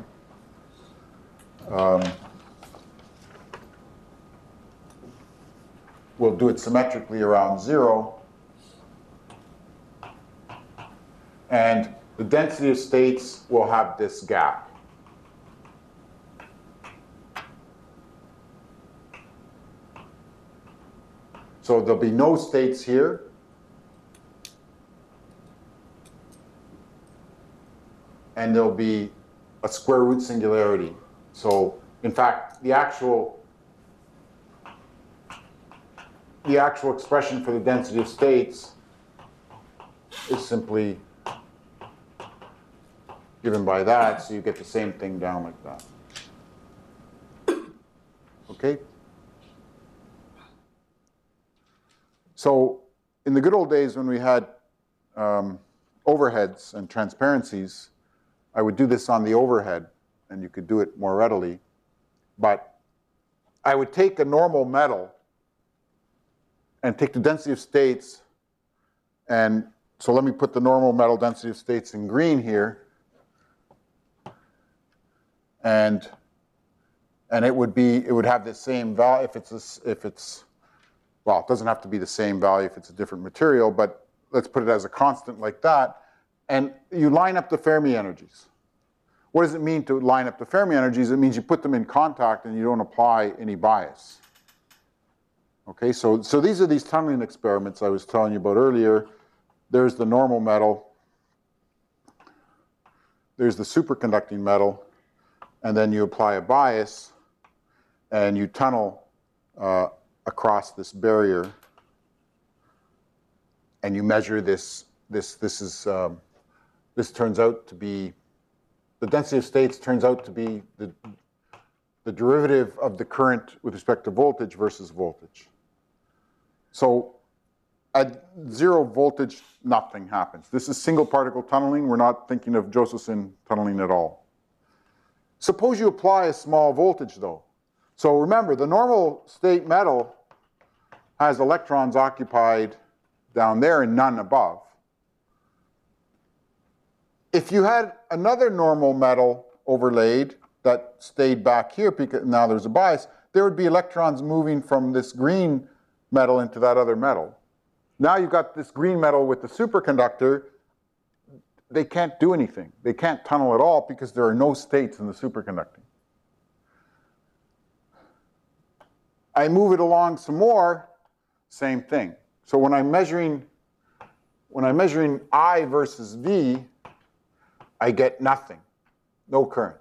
We'll do it symmetrically around 0. And the density of states will have this gap. So there'll be no states here. And there'll be a square root singularity. So in fact, the actual expression for the density of states is simply given by that, so you get the same thing down like that. Okay? So in the good old days when we had overheads and transparencies, I would do this on the overhead, and you could do it more readily. But I would take a normal metal and take the density of states, and so let me put the normal metal density of states in green here, and it would have the same value well, it doesn't have to be the same value if it's a different material, but let's put it as a constant like that, and you line up the Fermi energies. What does it mean to line up the Fermi energies? It means you put them in contact and you don't apply any bias. Okay, so these are these tunneling experiments I was telling you about earlier. There's the normal metal. There's the superconducting metal. And then you apply a bias, and you tunnel across this barrier, and you measure this. This turns out to be, the density of states turns out to be the derivative of the current with respect to voltage versus voltage. So at 0 voltage, nothing happens. This is single particle tunneling. We're not thinking of Josephson tunneling at all. Suppose you apply a small voltage, though. So remember, the normal state metal has electrons occupied down there and none above. If you had another normal metal overlaid that stayed back here, because now there's a bias, there would be electrons moving from this green metal into that other metal. Now you've got this green metal with the superconductor. They can't do anything. They can't tunnel at all because there are no states in the superconducting. I move it along some more, same thing. So when I'm measuring I versus V, I get nothing, no current.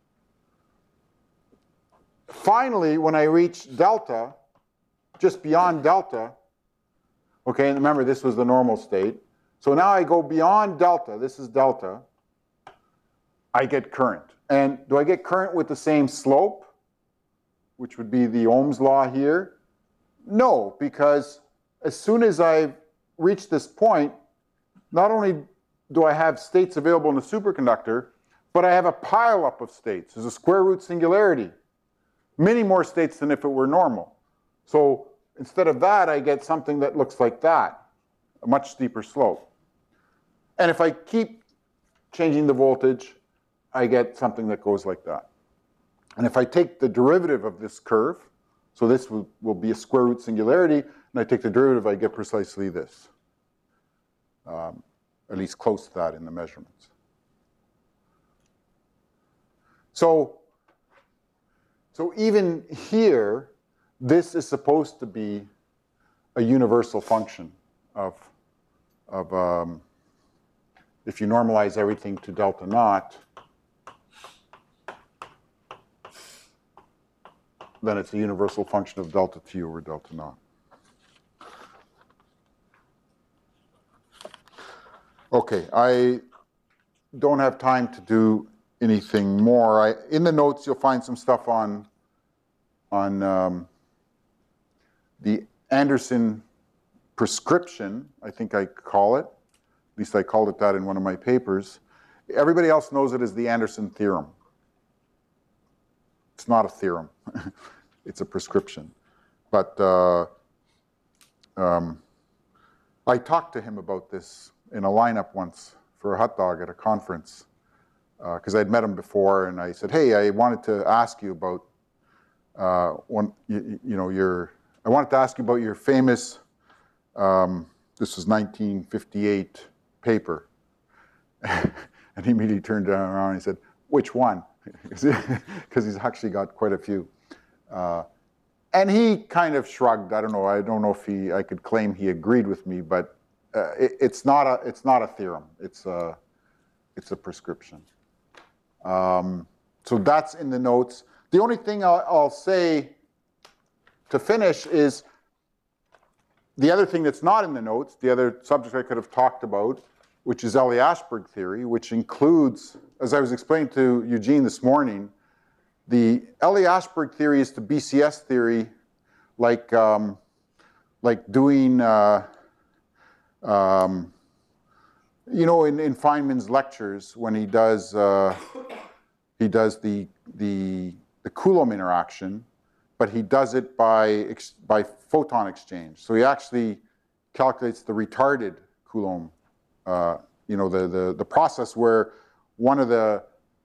Finally, when I reach delta, just beyond delta, okay, and remember this was the normal state. So now I go beyond delta, this is delta, I get current. And do I get current with the same slope, which would be the Ohm's law here? No, because as soon as I reach this point, not only do I have states available in the superconductor, but I have a pileup of states. There's a square root singularity. Many more states than if it were normal. So instead of that, I get something that looks like that, a much steeper slope. And if I keep changing the voltage, I get something that goes like that. And if I take the derivative of this curve, So this will be a square root singularity, and I take the derivative, I get precisely this. At least close to that in the measurements. So even here, this is supposed to be a universal function of if you normalize everything to delta naught, then it's a universal function of delta t over delta naught. Okay, I don't have time to do anything more. In the notes, you'll find some stuff on the Anderson prescription, I think I call it. At least I called it that in one of my papers. Everybody else knows it as the Anderson theorem. It's not a theorem. It's a prescription. But I talked to him about this in a lineup once for a hot dog at a conference, because I'd met him before, and I said, "Hey, I wanted to ask you about I wanted to ask you about your famous this was 1958 paper," and he immediately turned around and he said, "Which one?" Because he's actually got quite a few. And he kind of shrugged. I don't know if I could claim he agreed with me, but it's not a theorem. It's a prescription. So that's in the notes. The only thing I'll say to finish is the other thing that's not in the notes, the other subject I could have talked about, which is Ellie-Ashberg theory, which includes, as I was explaining to Eugene this morning, the Ellie-Ashberg theory is the BCS theory, like doing, in Feynman's lectures when he does the Coulomb interaction, but he does it by photon exchange. So he actually calculates the retarded Coulomb, the process where one of the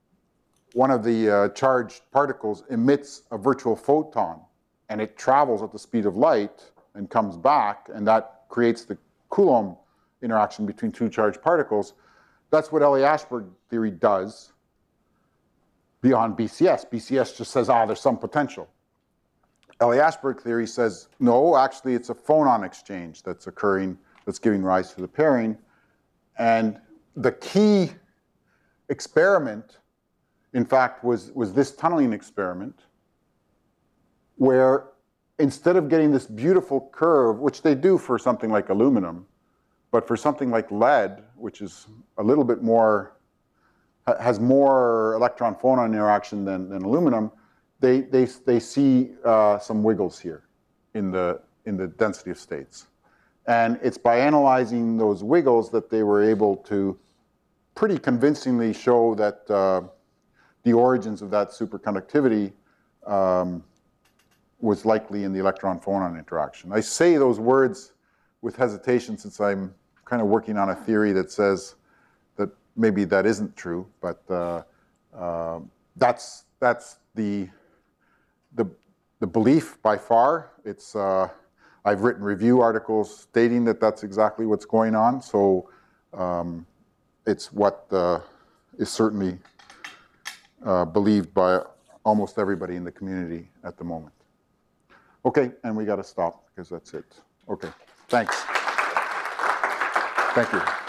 charged particles emits a virtual photon, and it travels at the speed of light and comes back, and that creates the Coulomb interaction between two charged particles. That's what Ellie-Ashberg theory does beyond BCS. BCS just says, there's some potential. Ellie-Ashberg theory says, no, actually it's a phonon exchange that's occurring, that's giving rise to the pairing. And the key experiment, in fact, was this tunneling experiment, where instead of getting this beautiful curve, which they do for something like aluminum, but for something like lead, which is a little bit more, has more electron-phonon interaction than aluminum, they see some wiggles here in the density of states. And it's by analyzing those wiggles that they were able to pretty convincingly show that the origins of that superconductivity was likely in the electron-phonon interaction. I say those words with hesitation since I'm kind of working on a theory that says that maybe that isn't true, but that's the belief by far. It's I've written review articles stating that that's exactly what's going on, so it's what is certainly believed by almost everybody in the community at the moment. Okay, and we got to stop because that's it. Okay, thanks. Thank you.